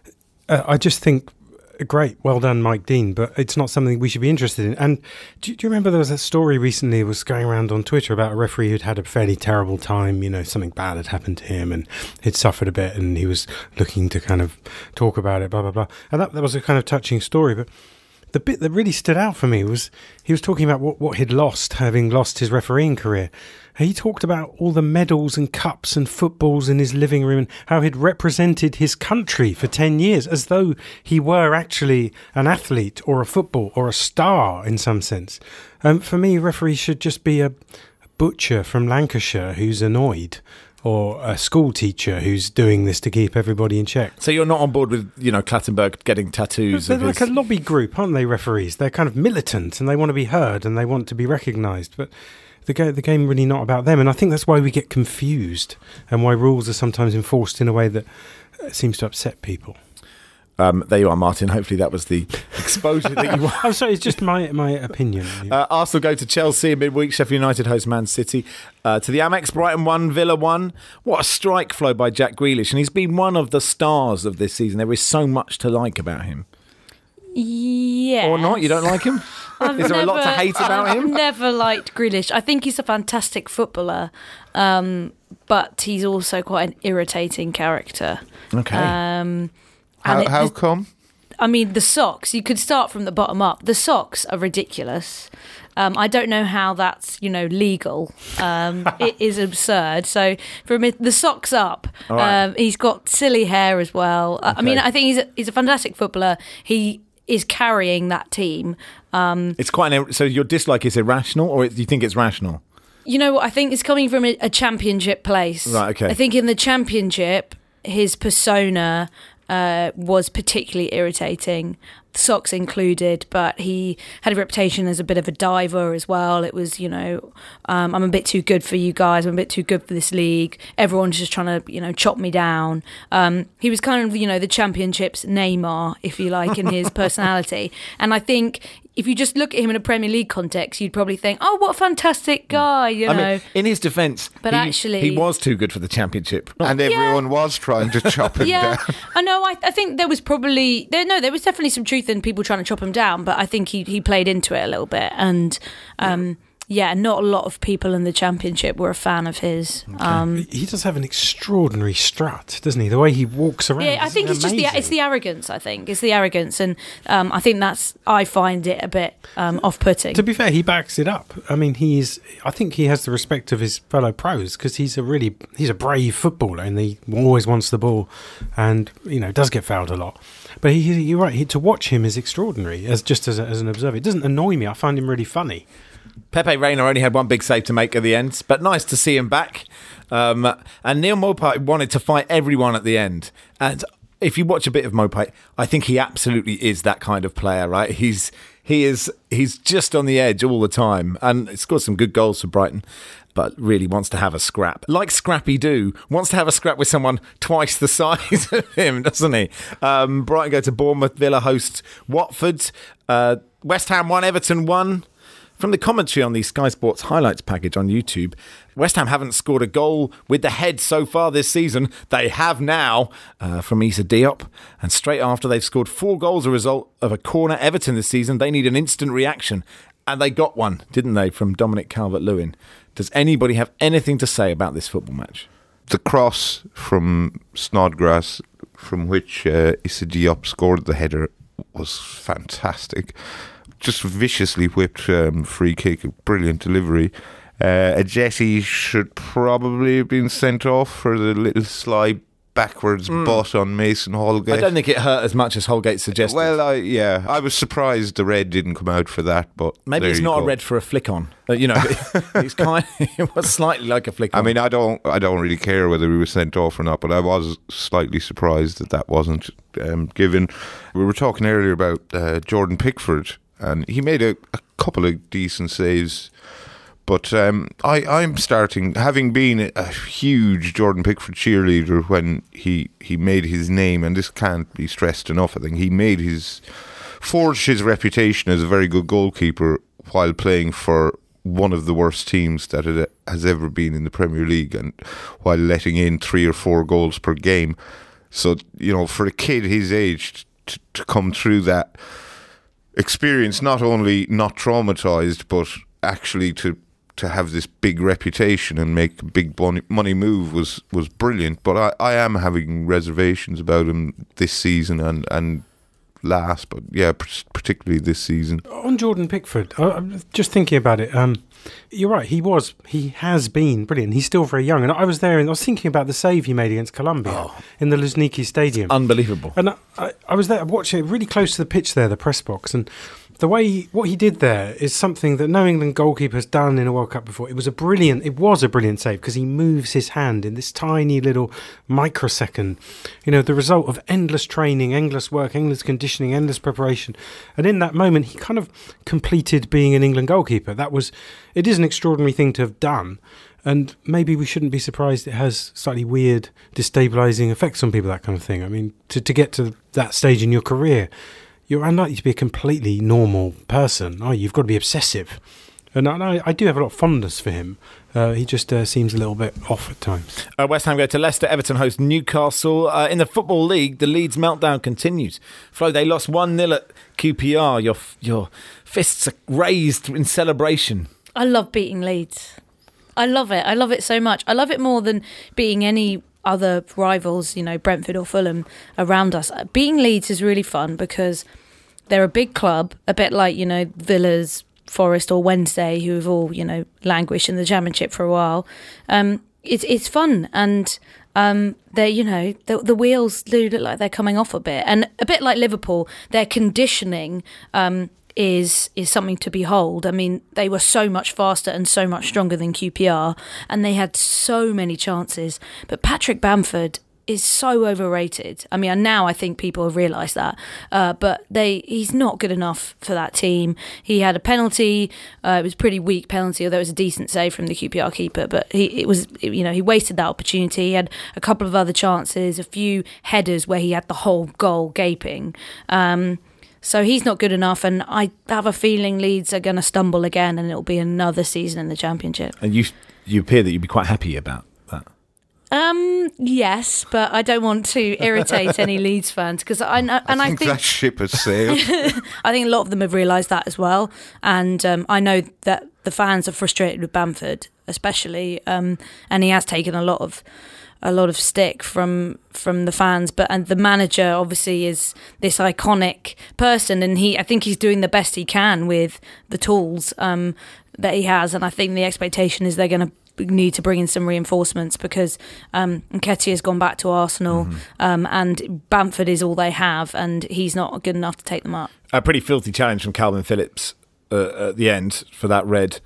uh, I just think, great, well done, Mike Dean, but it's not something we should be interested in. And do, do you remember there was a story recently that was going around on Twitter about a referee who'd had a fairly terrible time, you know, something bad had happened to him and he'd suffered a bit and he was looking to kind of talk about it, blah, blah, blah. And that, that was a kind of touching story, but the bit that really stood out for me was he was talking about what, what he'd lost, having lost his refereeing career. He talked about all the medals and cups and footballs in his living room and how he'd represented his country for ten years, as though he were actually an athlete or a football or a star in some sense. Um, for me, referees should just be a butcher from Lancashire who's annoyed, or a school teacher who's doing this to keep everybody in check. So you're not on board with, you know, Clattenburg getting tattoos? They're of like his... a lobby group, aren't they, referees? They're kind of militant and they want to be heard and they want to be recognised. But the, ga- the game really not about them. And I think that's why we get confused and why rules are sometimes enforced in a way that seems to upset people. Um, there you are, Martin. Hopefully that was the exposure that you want. I'm sorry, it's just my my opinion. Uh, Arsenal go to Chelsea in midweek. Sheffield United host Man City. Uh, to the Amex, Brighton one, Villa one. What a strike flow by Jack Grealish. And he's been one of the stars of this season. There is so much to like about him. Yeah. Or not? You don't like him? I've is there never, a lot to hate about I've him? I've never liked Grealish. I think he's a fantastic footballer. Um, but he's also quite an irritating character. Okay. Um, how it, how come? I mean, the socks, you could start from the bottom up. The socks are ridiculous. Um, I don't know how that's, you know, legal. Um, it is absurd. So from it, the socks up, right. um, he's got silly hair as well. Okay. I mean, I think he's a, he's a fantastic footballer. He is carrying that team. Um, it's quite an, so your dislike is irrational, or do you think it's rational? You know what? I think it's coming from a, a championship place. Right, okay. I think in the championship, his persona uh, was particularly irritating. Socks included, but he had a reputation as a bit of a diver as well. It was, you know, um, I'm a bit too good for you guys. I'm a bit too good for this league. Everyone's just trying to, you know, chop me down. Um, he was kind of, you know, the championship's Neymar, if you like, in his personality. And I think if you just look at him in a Premier League context, you'd probably think, oh, what a fantastic guy, you know. I mean, in his defence, but he, actually, he was too good for the championship. And everyone yeah. was trying to chop him yeah. down. I know, I, I think there was probably, there, no, there was definitely some truth in people trying to chop him down, but I think he, he played into it a little bit. And um, yeah, not a lot of people in the championship were a fan of his. Okay. Um, he does have an extraordinary strut, doesn't he? The way he walks around. Yeah, I think it's amazing. just the it's the arrogance. I think it's the arrogance, and um, I think that's I find it a bit um, off-putting. To be fair, he backs it up. I mean, he's. I think he has the respect of his fellow pros because he's a really he's a brave footballer and he always wants the ball, and you know does get fouled a lot. But he, you're right. He, to watch him is extraordinary as just as, a, as an observer. It doesn't annoy me. I find him really funny. Pepe Reina only had one big save to make at the end, but nice to see him back. Um, and Neil Maupay wanted to fight everyone at the end. And if you watch a bit of Maupay, I think he absolutely is that kind of player, right? He's he is he's just on the edge all the time, and scored some good goals for Brighton, but really wants to have a scrap. Like Scrappy Doo, wants to have a scrap with someone twice the size of him, doesn't he? Um, Brighton go to Bournemouth, Villa host Watford, uh, West Ham won, Everton won. From the commentary on the Sky Sports highlights package on YouTube, West Ham haven't scored a goal with the head so far this season. They have now uh, from Issa Diop. And straight after they've scored four goals as a result of a corner. Everton this season, they need an instant reaction. And they got one, didn't they, from Dominic Calvert-Lewin. Does anybody have anything to say about this football match? The cross from Snodgrass, from which uh, Issa Diop scored the header, was fantastic. Just viciously whipped um, free kick, brilliant delivery. Uh, Ajeti should probably have been sent off for the little slide backwards mm. butt on Mason Holgate. I don't think it hurt as much as Holgate suggested. Well, I, yeah, I was surprised the red didn't come out for that, but maybe it's not go. a red for a flick on. Uh, you know, it, it's kind. Of, it was slightly like a flick on. I mean, I don't, I don't really care whether he was sent off or not, but I was slightly surprised that that wasn't um, given. We were talking earlier about uh, Jordan Pickford. And he made a, a couple of decent saves. But um, I, I'm starting, having been a, a huge Jordan Pickford cheerleader when he, he made his name, and this can't be stressed enough, I think, he made his, forged his reputation as a very good goalkeeper while playing for one of the worst teams that it has ever been in the Premier League, and while letting in three or four goals per game. So, you know, for a kid his age to, to come through that experience, not only not traumatized, but actually to to have this big reputation and make a big money move was was brilliant. But I, I am having reservations about him this season and, and last, but yeah, particularly this season. On Jordan Pickford, I'm just thinking about it. Um, you're right. He was, he has been brilliant. He's still very young, and I was there, and I was thinking about the save he made against Colombia oh, in the Luzhniki Stadium. Unbelievable. And I, I, I was there watching it really close to the pitch there, the press box, and the way he, what he did there is something that no England goalkeeper has done in a World Cup before. It was a brilliant, it was a brilliant save because he moves his hand in this tiny little microsecond. You know, the result of endless training, endless work, endless conditioning, endless preparation. And in that moment, he kind of completed being an England goalkeeper. That was, it is an extraordinary thing to have done. And maybe we shouldn't be surprised it has slightly weird, destabilising effects on people, that kind of thing. I mean, to, to get to that stage in your career, you're unlikely to be a completely normal person. Oh, you've got to be obsessive. And I, I do have a lot of fondness for him. Uh, he just uh, seems a little bit off at times. Uh, West Ham go to Leicester. Everton host Newcastle. Uh, in the Football League, the Leeds meltdown continues. Flo, they lost one nil at Q P R. Your, your fists are raised in celebration. I love beating Leeds. I love it. I love it so much. I love it more than beating any other rivals, you know, Brentford or Fulham around us. Beating Leeds is really fun because they're a big club, a bit like, you know, Villa's, Forest or Wednesday, who have all, you know, languished in the Championship for a while. Um, it's it's fun, and um, they, you know, the, the wheels do look like they're coming off a bit, and a bit like Liverpool, their conditioning um, is is something to behold. I mean, they were so much faster and so much stronger than Q P R, and they had so many chances. But Patrick Bamford is so overrated. I mean, now I think people have realised that, uh, but they he's not good enough for that team. He had a penalty. Uh, it was a pretty weak penalty, although it was a decent save from the Q P R keeper. But he it was you know he wasted that opportunity. He had a couple of other chances, a few headers where he had the whole goal gaping. Um, so he's not good enough, and I have a feeling Leeds are going to stumble again, and it'll be another season in the Championship. And you you appear that you'd be quite happy about that. Um. Yes, but I don't want to irritate any Leeds fans because I know, and I think, I think that ship has sailed. I think a lot of them have realised that as well, and um, I know that the fans are frustrated with Bamford, especially, um, and he has taken a lot of a lot of stick from from the fans. But and the manager obviously is this iconic person, and he I think he's doing the best he can with the tools um, that he has, and I think the expectation is they're going to need to bring in some reinforcements because um, Nketiah has gone back to Arsenal, mm-hmm. um, and Bamford is all they have, and he's not good enough to take them up. A pretty filthy challenge from Calvin Phillips uh, at the end for that red.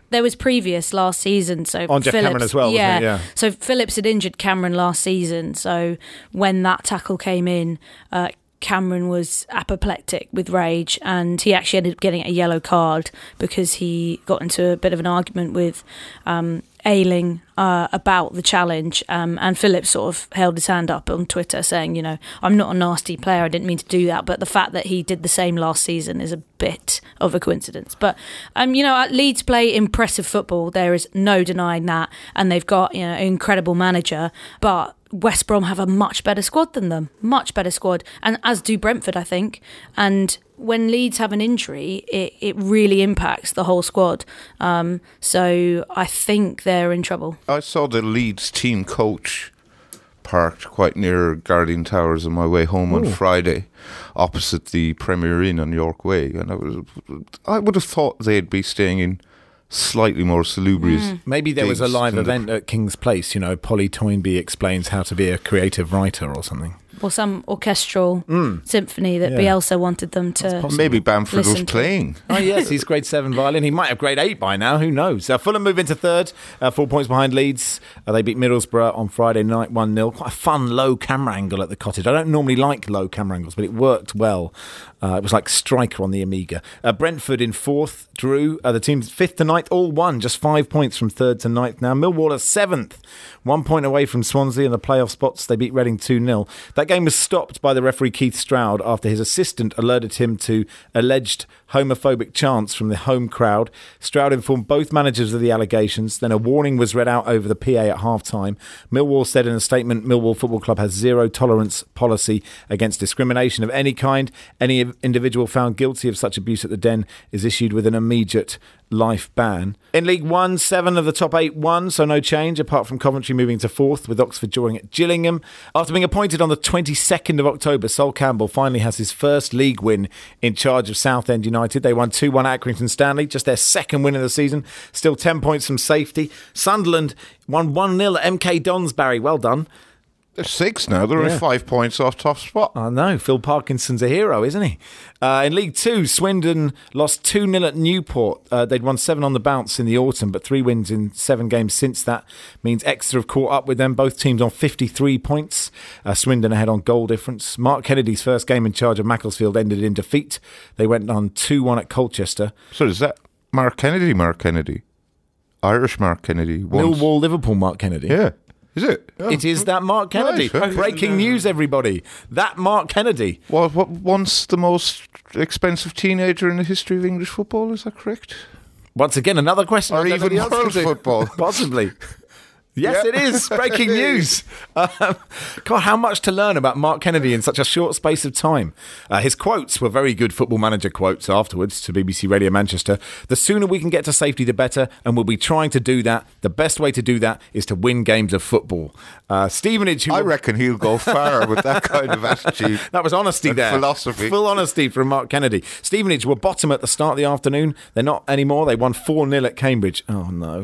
there was previous last season. So on Jeff Phillips, Cameron as well, yeah, wasn't it? Yeah. So Phillips had injured Cameron last season. So when that tackle came in, uh, Cameron was apoplectic with rage, and he actually ended up getting a yellow card because he got into a bit of an argument with um, Ayling uh, about the challenge. Um, and Phillips sort of held his hand up on Twitter saying, you know, I'm not a nasty player, I didn't mean to do that. But the fact that he did the same last season is a bit of a coincidence. But, um, you know, Leeds play impressive football. There is no denying that. And they've got, you know, an incredible manager. But West Brom have a much better squad than them, much better squad, and as do Brentford, I think. And when Leeds have an injury, it, it really impacts the whole squad. Um, so I think they're in trouble. I saw the Leeds team coach parked quite near Guardian Towers on my way home on Ooh. Friday, opposite the Premier Inn on York Way, and I was, I would have thought they'd be staying in slightly more salubrious. Mm. Maybe there was a live event the... at King's Place, you know, Polly Toynbee explains how to be a creative writer or something. Or some orchestral mm. symphony that yeah. Bielsa wanted them to. Maybe Bamford was playing. Oh, yes, he's grade seven violin. He might have grade eight by now, who knows? Uh, Fulham move into third, uh, four points behind Leeds. Uh, they beat Middlesbrough on Friday night one nil. Quite a fun low camera angle at the Cottage. I don't normally like low camera angles, but it worked well. Uh, it was like Striker on the Amiga. Uh, Brentford in fourth, drew. Uh, the team's fifth to ninth, all won. Just five points from third to ninth now. Millwall are seventh, one point away from Swansea in the playoff spots. They beat Reading two nil. That game was stopped by the referee Keith Stroud after his assistant alerted him to alleged homophobic chants from the home crowd. Stroud informed both managers of the allegations. Then a warning was read out over the P A at half-time. Millwall said in a statement, Millwall Football Club has zero tolerance policy against discrimination of any kind. Any individual found guilty of such abuse at the Den is issued with an immediate life ban. In League One, seven of the top eight won, so no change, apart from Coventry moving to fourth, with Oxford drawing at Gillingham. After being appointed on the twenty-second of October, Sol Campbell finally has his first league win in charge of Southend United. They won two one at Accrington Stanley, just their second win of the season, still ten points from safety. Sunderland won one nil at M K Donsbury, well done. They're six now. They're yeah. five points off top spot. I know. Phil Parkinson's a hero, isn't he? Uh, in League Two, Swindon lost two nil at Newport. Uh, they'd won seven on the bounce in the autumn, but three wins in seven games since that means Exeter have caught up with them. Both teams on fifty-three points. Uh, Swindon ahead on goal difference. Mark Kennedy's first game in charge of Macclesfield ended in defeat. They went on two one at Colchester. So is that Mark Kennedy, Mark Kennedy? Irish Mark Kennedy. Once. Millwall, Liverpool Mark Kennedy. Yeah. Is it? Oh. It is that Mark Kennedy. Right. Breaking news, everybody. That Mark Kennedy. Well, what, once the most expensive teenager in the history of English football, is that correct? Once again, another question. Or even world football. Possibly. Yes, yep. it is. Breaking news. Um, God, how much to learn about Mark Kennedy in such a short space of time. Uh, his quotes were very good Football Manager quotes afterwards to B B C Radio Manchester. The sooner we can get to safety, the better, and we'll be trying to do that. The best way to do that is to win games of football. Uh, Stevenage... Who I reckon he'll go far with that kind of attitude. That was honesty there. Philosophy. Full honesty from Mark Kennedy. Stevenage were bottom at the start of the afternoon. They're not anymore. They won four nil at Cambridge. Oh, no.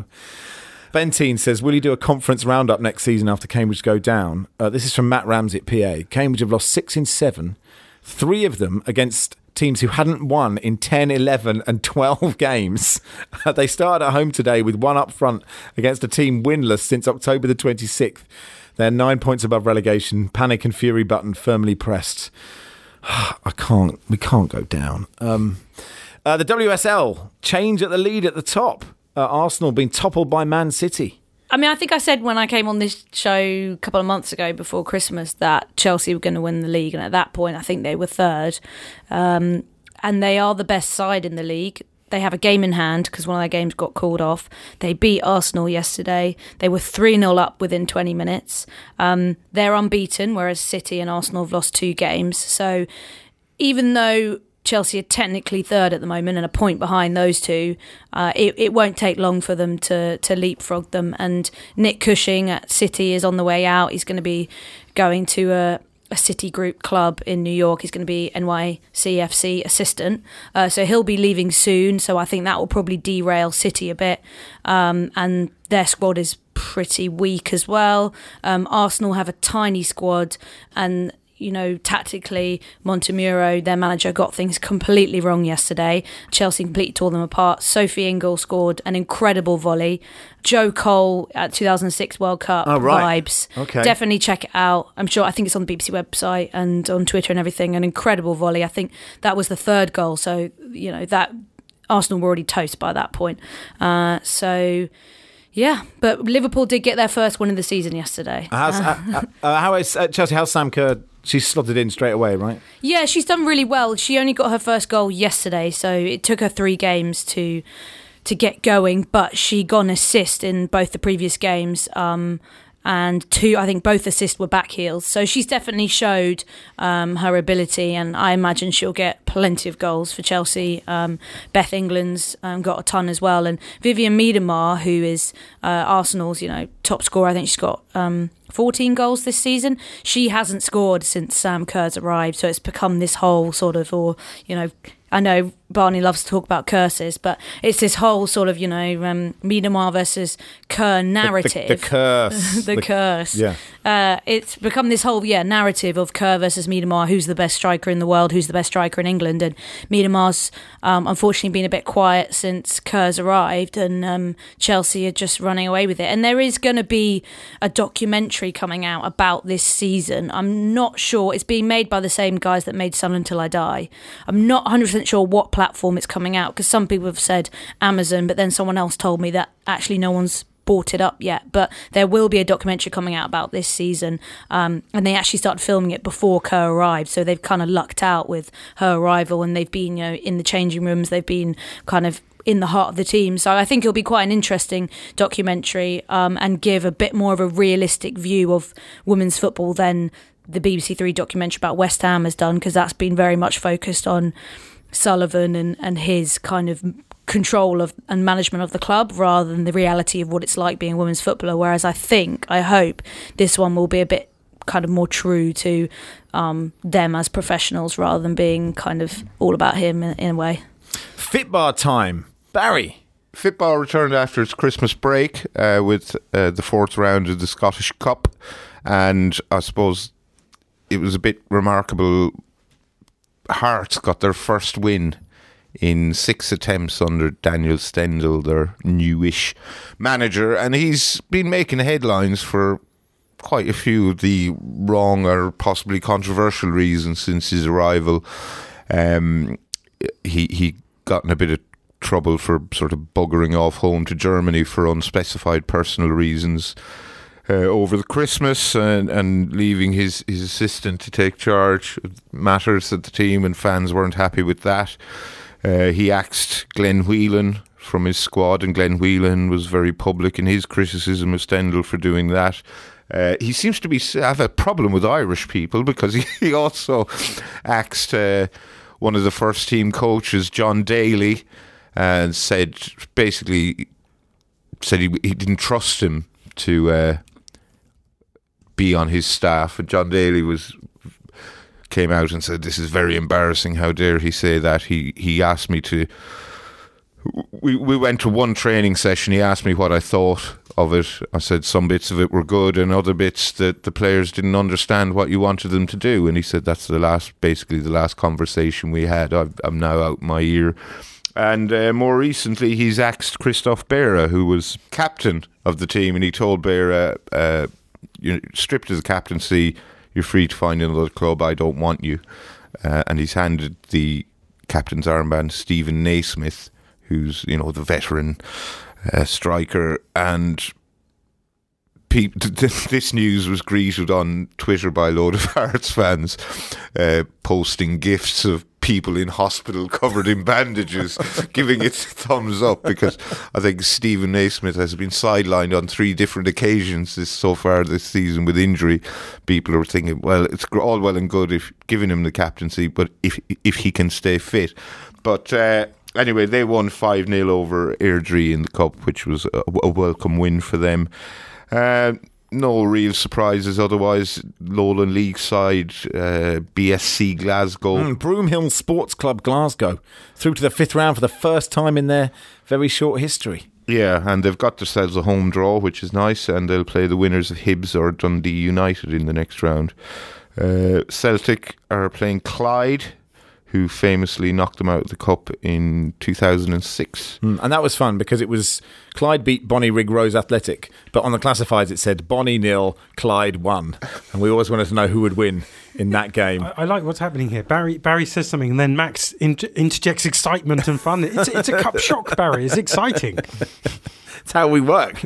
Benteen says, will you do a conference roundup next season after Cambridge go down? Uh, this is from Matt Ramsey at P A. Cambridge have lost six in seven, three of them against teams who hadn't won in ten, eleven and twelve games. Uh, they started at home today with one up front against a team winless since October the twenty-sixth. They're nine points above relegation. Panic and fury button firmly pressed. I can't, we can't go down. Um, uh, the W S L, change at the lead at the top. Uh, Arsenal being toppled by Man City. I mean, I think I said when I came on this show a couple of months ago before Christmas that Chelsea were going to win the league. And at that point, I think they were third. Um, and they are the best side in the league. They have a game in hand because one of their games got called off. They beat Arsenal yesterday. They were three nil up within twenty minutes. Um, they're unbeaten, whereas City and Arsenal have lost two games. So even though Chelsea are technically third at the moment and a point behind those two, uh, it, it won't take long for them to, to leapfrog them. And Nick Cushing at City is on the way out. He's going to be going to a, a City Group club in New York. He's going to be N Y C F C assistant. Uh, so he'll be leaving soon. So I think that will probably derail City a bit. Um, and their squad is pretty weak as well. Um, Arsenal have a tiny squad, and you know, tactically, Montemuro, their manager, got things completely wrong yesterday. Chelsea completely tore them apart. Sophie Ingle scored an incredible volley. Joe Cole at two thousand six World Cup oh, right. vibes. Okay. Definitely check it out. I'm sure, I think it's on the B B C website and on Twitter and everything. An incredible volley. I think that was the third goal. So, you know, that Arsenal were already toast by that point. Uh, so... Yeah, but Liverpool did get their first win of the season yesterday. How's, uh, uh, uh, how is uh, Chelsea? How's Sam Kerr? She slotted in straight away, right? Yeah, she's done really well. She only got her first goal yesterday, so it took her three games to to get going. But she got an assist in both the previous games. Um, And two, I think both assists were back heels. So she's definitely showed um, her ability, and I imagine she'll get plenty of goals for Chelsea. Um, Beth England's um, got a ton as well. And Vivian Miedema, who is uh, Arsenal's, you know, top scorer, I think she's got um, fourteen goals this season. She hasn't scored since Sam Kerr's arrived. So it's become this whole sort of, or, you know, I know Barney loves to talk about curses, but it's this whole sort of, you know, um, Miedema versus Kerr narrative. The, the, the curse. the, the curse. Yeah. Uh, it's become this whole, yeah, narrative of Kerr versus Miedema, who's the best striker in the world, who's the best striker in England. And Miedema's um, unfortunately been a bit quiet since Kerr's arrived, and um, Chelsea are just running away with it. And there is going to be a documentary coming out about this season. I'm not sure. It's being made by the same guys that made Sunderland Till I Die. I'm not one hundred percent sure what platform it's coming out, because some people have said Amazon, but then someone else told me that actually no one's bought it up yet. But there will be a documentary coming out about this season, um, and they actually started filming it before Kerr arrived, so they've kind of lucked out with her arrival, and they've been, you know, in the changing rooms, they've been kind of in the heart of the team. So I think it'll be quite an interesting documentary, um, and give a bit more of a realistic view of women's football than the B B C Three documentary about West Ham has done, because that's been very much focused on Sullivan and, and his kind of control of and management of the club, rather than the reality of what it's like being a women's footballer. Whereas I think, I hope this one will be a bit kind of more true to um, them as professionals, rather than being kind of all about him in, in a way. Fitbar time. Barry. Fitbar returned after its Christmas break uh, with uh, the fourth round of the Scottish Cup, and I suppose it was a bit remarkable. Hearts got their first win in six attempts under Daniel Stendel, their newish manager, and he's been making headlines for quite a few of the wrong or possibly controversial reasons since his arrival. Um, he he got in a bit of trouble for sort of buggering off home to Germany for unspecified personal reasons uh, over the Christmas, and, and leaving his, his assistant to take charge of matters at the team, and fans weren't happy with that. Uh, he axed Glenn Whelan from his squad, and Glenn Whelan was very public in his criticism of Stendel for doing that. Uh, he seems to be have a problem with Irish people, because he, he also axed uh, one of the first team coaches, John Daly, and said basically said he, he didn't trust him to uh, be on his staff. And John Daly was came out and said, "This is very embarrassing. How dare he say that?" He he asked me to. We we went to one training session. He asked me what I thought of it. I said some bits of it were good, and other bits that the players didn't understand what you wanted them to do. And he said that's the last, basically the last conversation we had. I've, I'm now out my ear. And uh, more recently, he's axed Christophe Berra, who was captain of the team, and he told Berra, uh, "You're stripped of the captaincy. You're free to find another club. I don't want you." Uh, and he's handed the captain's armband to Stephen Naismith, who's, you know, the veteran uh, striker. And pe- this news was greeted on Twitter by a load of Hearts fans, uh, posting gifs of people in hospital covered in bandages, giving it thumbs up, because I think Stephen Naismith has been sidelined on three different occasions this so far this season with injury. People are thinking, well, it's all well and good if giving him the captaincy, but if if he can stay fit. But uh, anyway, they won five nil over Airdrie in the Cup, which was a, a welcome win for them. Uh, no real surprises otherwise. Lowland League side, uh, B S C Glasgow. Mm, Broomhill Sports Club Glasgow through to the fifth round for the first time in their very short history. Yeah, and they've got themselves a home draw, which is nice, and they'll play the winners of Hibs or Dundee United in the next round. Uh, Celtic are playing Clyde, who famously knocked them out of the cup in two thousand six. Mm, and that was fun because it was Clyde beat Bonnie Rig Rose Athletic, but on the classifieds it said Bonnie nil, Clyde one, and we always wanted to know who would win in that game. I, I like what's happening here. Barry Barry says something, and then Max inter- interjects excitement and fun. It's, it's a cup shock, Barry. It's exciting. It's how we work.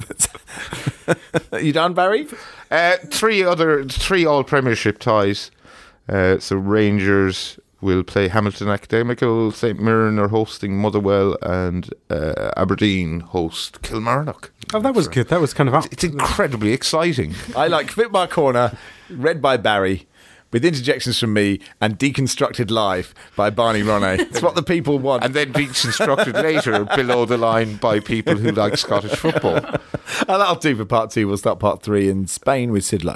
You done, Barry? Uh, three other, three all Premiership ties. Uh, so Rangers will play Hamilton Academical, Saint Mirren are hosting Motherwell, and uh, Aberdeen host Kilmarnock. Oh, that was good. That was kind of up. It's incredibly exciting. I like Fit Bar Corner, read by Barry, with interjections from me, and deconstructed live by Barney Ronay. It's what the people want. And then deconstructed later below the line by people who like Scottish football. And that'll do for part two. We'll start part three in Spain with Sid Lowe.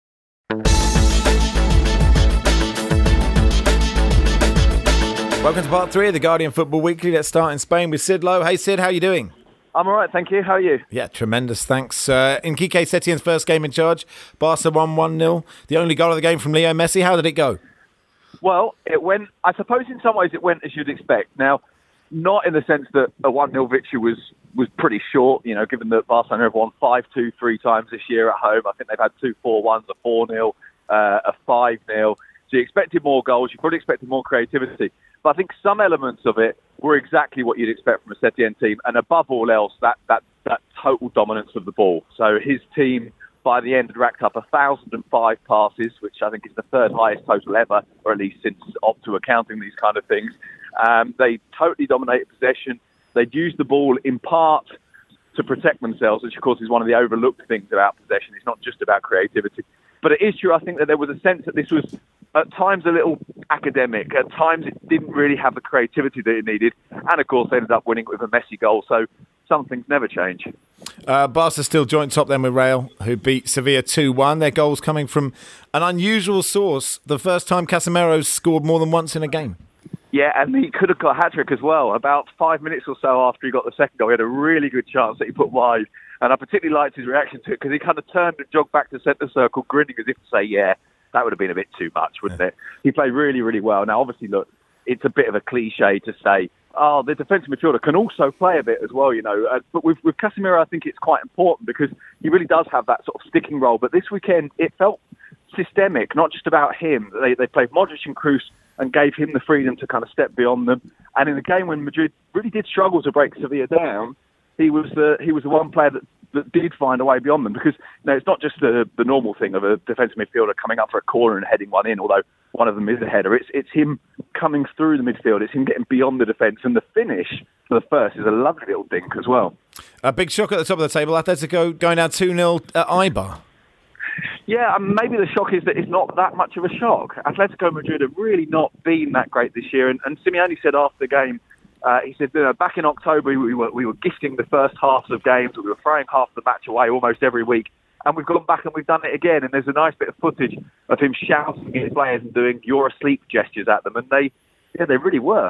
Welcome to part three of the Guardian Football Weekly. Let's start in Spain with Sid Lowe. Hey Sid, how are you doing? I'm all right, thank you. How are you? Yeah, tremendous, thanks. Uh, in Quique Setien's first game in charge, Barca won one nil. The only goal of the game from Leo Messi. How did it go? Well, it went, I suppose in some ways it went as you'd expect. Now, not in the sense that a one nil victory was, was pretty short, you know, given that Barcelona have won five two three times this year at home. I think they've had two four ones, a four nil, uh, a five nil. So you expected more goals, you probably expected more creativity. But I think some elements of it were exactly what you'd expect from a Setien team. And above all else, that, that, that total dominance of the ball. So his team, by the end, had racked up one thousand five passes, which I think is the third highest total ever, or at least since Opta accounting these kind of things. Um, they totally dominated possession. They'd used the ball in part to protect themselves, which, of course, is one of the overlooked things about possession. It's not just about creativity. But it is true, I think, that there was a sense that this was at times a little academic. At times it didn't really have the creativity that it needed. And, of course, they ended up winning with a Messi goal. So some things never change. Uh, Barca still joint top then with Real, who beat Sevilla two one. Their goals coming from an unusual source. The first time Casemiro's scored more than once in a game. Yeah, and he could have got a hat-trick as well. About five minutes or so after he got the second goal, he had a really good chance that he put wide. And I particularly liked his reaction to it because he kind of turned and jogged back to centre circle, grinning as if to say, yeah, that would have been a bit too much, wouldn't yeah. it? He played really, really well. Now, obviously, look, it's a bit of a cliche to say, oh, the defensive midfielder can also play a bit as well, you know. Uh, but with, with Casemiro, I think it's quite important because he really does have that sort of sticking role. But this weekend, it felt systemic, not just about him. They, they played Modric and Kroos and gave him the freedom to kind of step beyond them. And in the game when Madrid really did struggle to break Sevilla down, he was the he was the one player that, that did find a way beyond them. Because you know, it's not just the, the normal thing of a defensive midfielder coming up for a corner and heading one in, although one of them is a header. It's it's him coming through the midfield. It's him getting beyond the defence. And the finish for the first is a lovely little dink as well. A big shock at the top of the table. Atletico going down two nil at Eibar. Yeah, and maybe the shock is that it's not that much of a shock. Atletico Madrid have really not been that great this year. And, and Simeone said after the game, uh, he said, you know, back in October, we were, we were gifting the first halves of games. We were throwing half the match away almost every week. And we've gone back and we've done it again. And there's a nice bit of footage of him shouting at his players and doing "you're asleep" gestures at them. And they, yeah, they really were.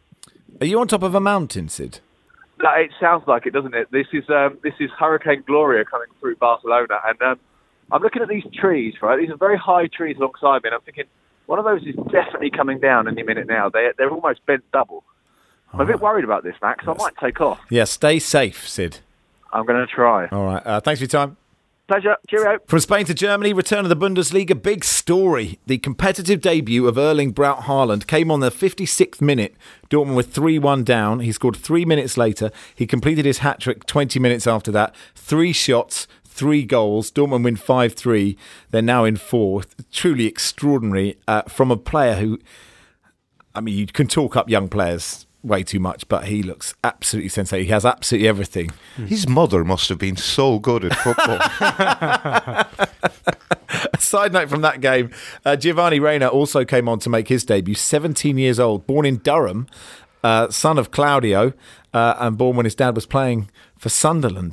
Are you on top of a mountain, Sid? No, it sounds like it, doesn't it? This is um, this is Hurricane Gloria coming through Barcelona. And um, I'm looking at these trees, right? These are very high trees alongside me. And I'm thinking, one of those is definitely coming down any minute now. They, they're almost bent double. I'm a bit worried about this, Max. I might take off. Yeah, stay safe, Sid. I'm going to try. All right. Uh, thanks for your time. Pleasure. Cheerio. From Spain to Germany, return of the Bundesliga. Big story. The competitive debut of Erling Braut Haaland came on the fifty-sixth minute. Dortmund were three one down. He scored three minutes later. He completed his hat-trick twenty minutes after that. Three shots, three goals. Dortmund win five three. They're now in fourth. Truly extraordinary uh, from a player who, I mean, you can talk up young players way too much, but he looks absolutely sensational. He has absolutely everything. His mother must have been so good at football. A side note from that game, uh, Giovanni Reina also came on to make his debut. seventeen years old, born in Durham, uh, son of Claudio, uh, and born when his dad was playing for Sunderland.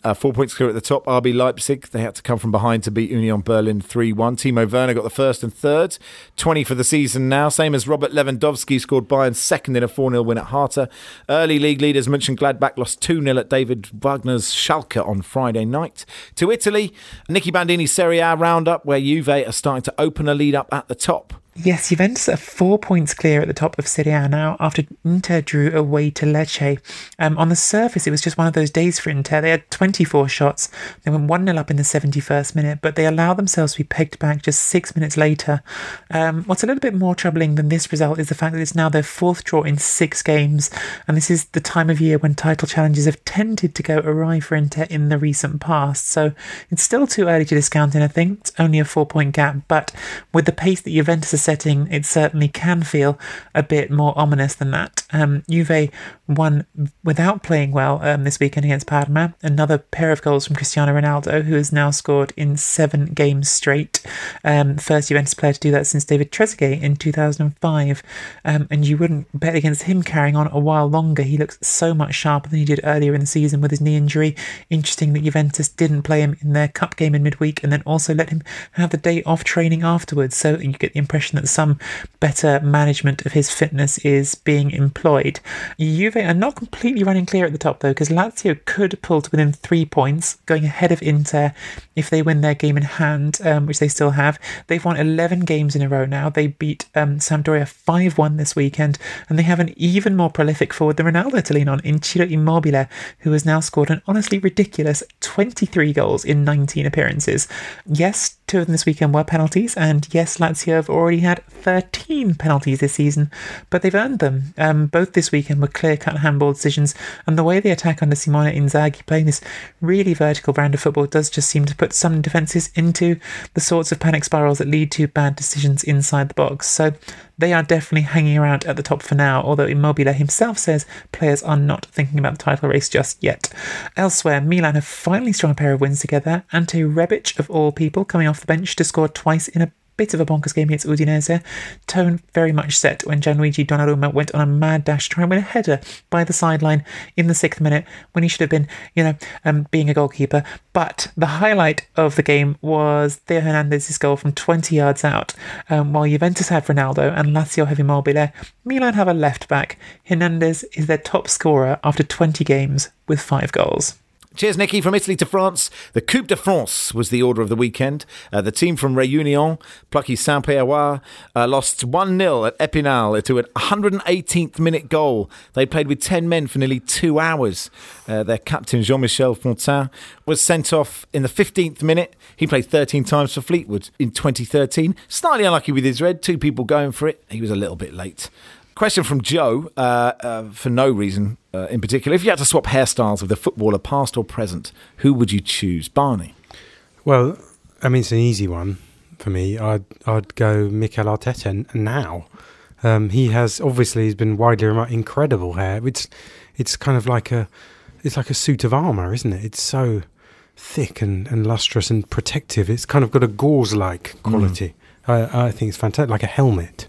Uh, four points clear at the top. R B Leipzig, they had to come from behind to beat Union Berlin three one. Timo Werner got the first and third. twenty for the season now. Same as Robert Lewandowski, scored Bayern second in a four nil win at Hertha. Early league leaders Mönchengladbach lost two nil at David Wagner's Schalke on Friday night. To Italy, Nicky Bandini's Serie A roundup, where Juve are starting to open a lead up at the top. Yes, Juventus are four points clear at the top of Serie A now after Inter drew away to Lecce. Um, on the surface, it was just one of those days for Inter. They had twenty-four shots. They went one nil up in the seventy-first minute, but they allowed themselves to be pegged back just six minutes later. Um, what's a little bit more troubling than this result is the fact that it's now their fourth draw in six games, and this is the time of year when title challenges have tended to go awry for Inter in the recent past. So it's still too early to discount anything. It's only a four-point gap, but with the pace that Juventus are setting, it certainly can feel a bit more ominous than that. Um, Juve won without playing well um, this weekend against Parma. Another pair of goals from Cristiano Ronaldo, who has now scored in seven games straight. Um, first Juventus player to do that since David Trezeguet in two thousand five. Um, and you wouldn't bet against him carrying on a while longer. He looks so much sharper than he did earlier in the season with his knee injury. Interesting that Juventus didn't play him in their cup game in midweek and then also let him have the day off training afterwards. So you get the impression that some better management of his fitness is being employed. Juve are not completely running clear at the top though, because Lazio could pull to within three points, going ahead of Inter if they win their game in hand, um, which they still have. They've won eleven games in a row now. They beat um, Sampdoria five one this weekend, and they have an even more prolific forward than Ronaldo to lean on in Ciro Immobile, who has now scored an honestly ridiculous twenty-three goals in nineteen appearances. Yes, two of them this weekend were penalties, and yes, Lazio have already had thirteen penalties this season, but they've earned them. Um, both this weekend were clear-cut handball decisions, and the way they attack under Simone Inzaghi, playing this really vertical brand of football, does just seem to put some defences into the sorts of panic spirals that lead to bad decisions inside the box. So they are definitely hanging around at the top for now, although Immobile himself says players are not thinking about the title race just yet. Elsewhere, Milan have finally strung a pair of wins together. Ante Rebic, of all people, coming off the bench to score twice in a bit of a bonkers game against Udinese. Tone very much set when Gianluigi Donnarumma went on a mad dash to try and win a header by the sideline in the sixth minute when he should have been, you know, um, being a goalkeeper. But the highlight of the game was Theo Hernandez's goal from twenty yards out. Um, while Juventus have Ronaldo and Lazio have Immobile, Milan have a left back. Hernandez is their top scorer after twenty games with five goals. Cheers, Nicky. From Italy to France, the Coupe de France was the order of the weekend. Uh, the team from Réunion, plucky Saint-Pérois, uh, lost one nil at Épinal to an one hundred eighteenth minute goal. They played with ten men for nearly two hours. Uh, their captain, Jean-Michel Fontaine, was sent off in the fifteenth minute. He played thirteen times for Fleetwood in twenty thirteen. Slightly unlucky with his red, two people going for it. He was a little bit late. Question from Joe, uh, uh, for no reason uh, in particular. If you had to swap hairstyles with a footballer, past or present, who would you choose? Barney? Well, I mean, it's an easy one for me. I'd I'd go Mikel Arteta now. Um, he has, obviously, he's been widely remarked, incredible hair. It's it's kind of like a it's like a suit of armour, isn't it? It's so thick and, and lustrous and protective. It's kind of got a gauze-like quality. Mm. I, I think it's fantastic, like a helmet.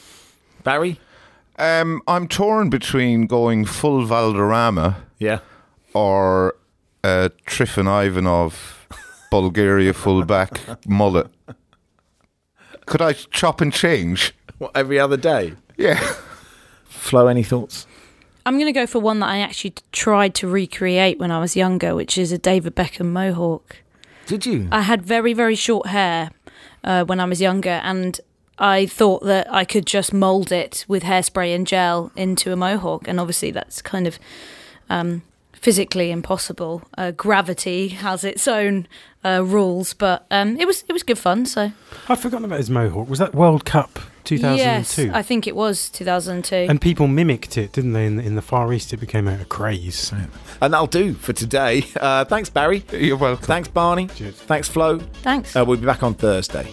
Barry? Um, I'm torn between going full Valderrama, yeah, or uh, Trifon Ivanov, Bulgaria fullback mullet. Could I chop and change? What, every other day? Yeah. Flo, any thoughts? I'm going to go for one that I actually tried to recreate when I was younger, which is a David Beckham mohawk. Did you? I had very, very short hair uh, when I was younger, and I thought that I could just mould it with hairspray and gel into a mohawk, and obviously that's kind of um, physically impossible. Uh, gravity has its own uh, rules, but um, it was it was good fun. So I've forgotten about his mohawk. Was that World Cup two thousand two? Yes, I think it was two thousand two. And people mimicked it, didn't they? In the, in the Far East, it became a craze. And that'll do for today. Uh, thanks, Barry. You're welcome. Thanks, Barney. Cheers. Thanks, Flo. Thanks. Uh, we'll be back on Thursday.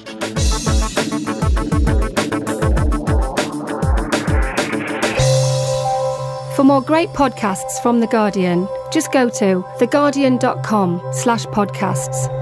For more great podcasts from The Guardian, just go to theguardian.com slash podcasts.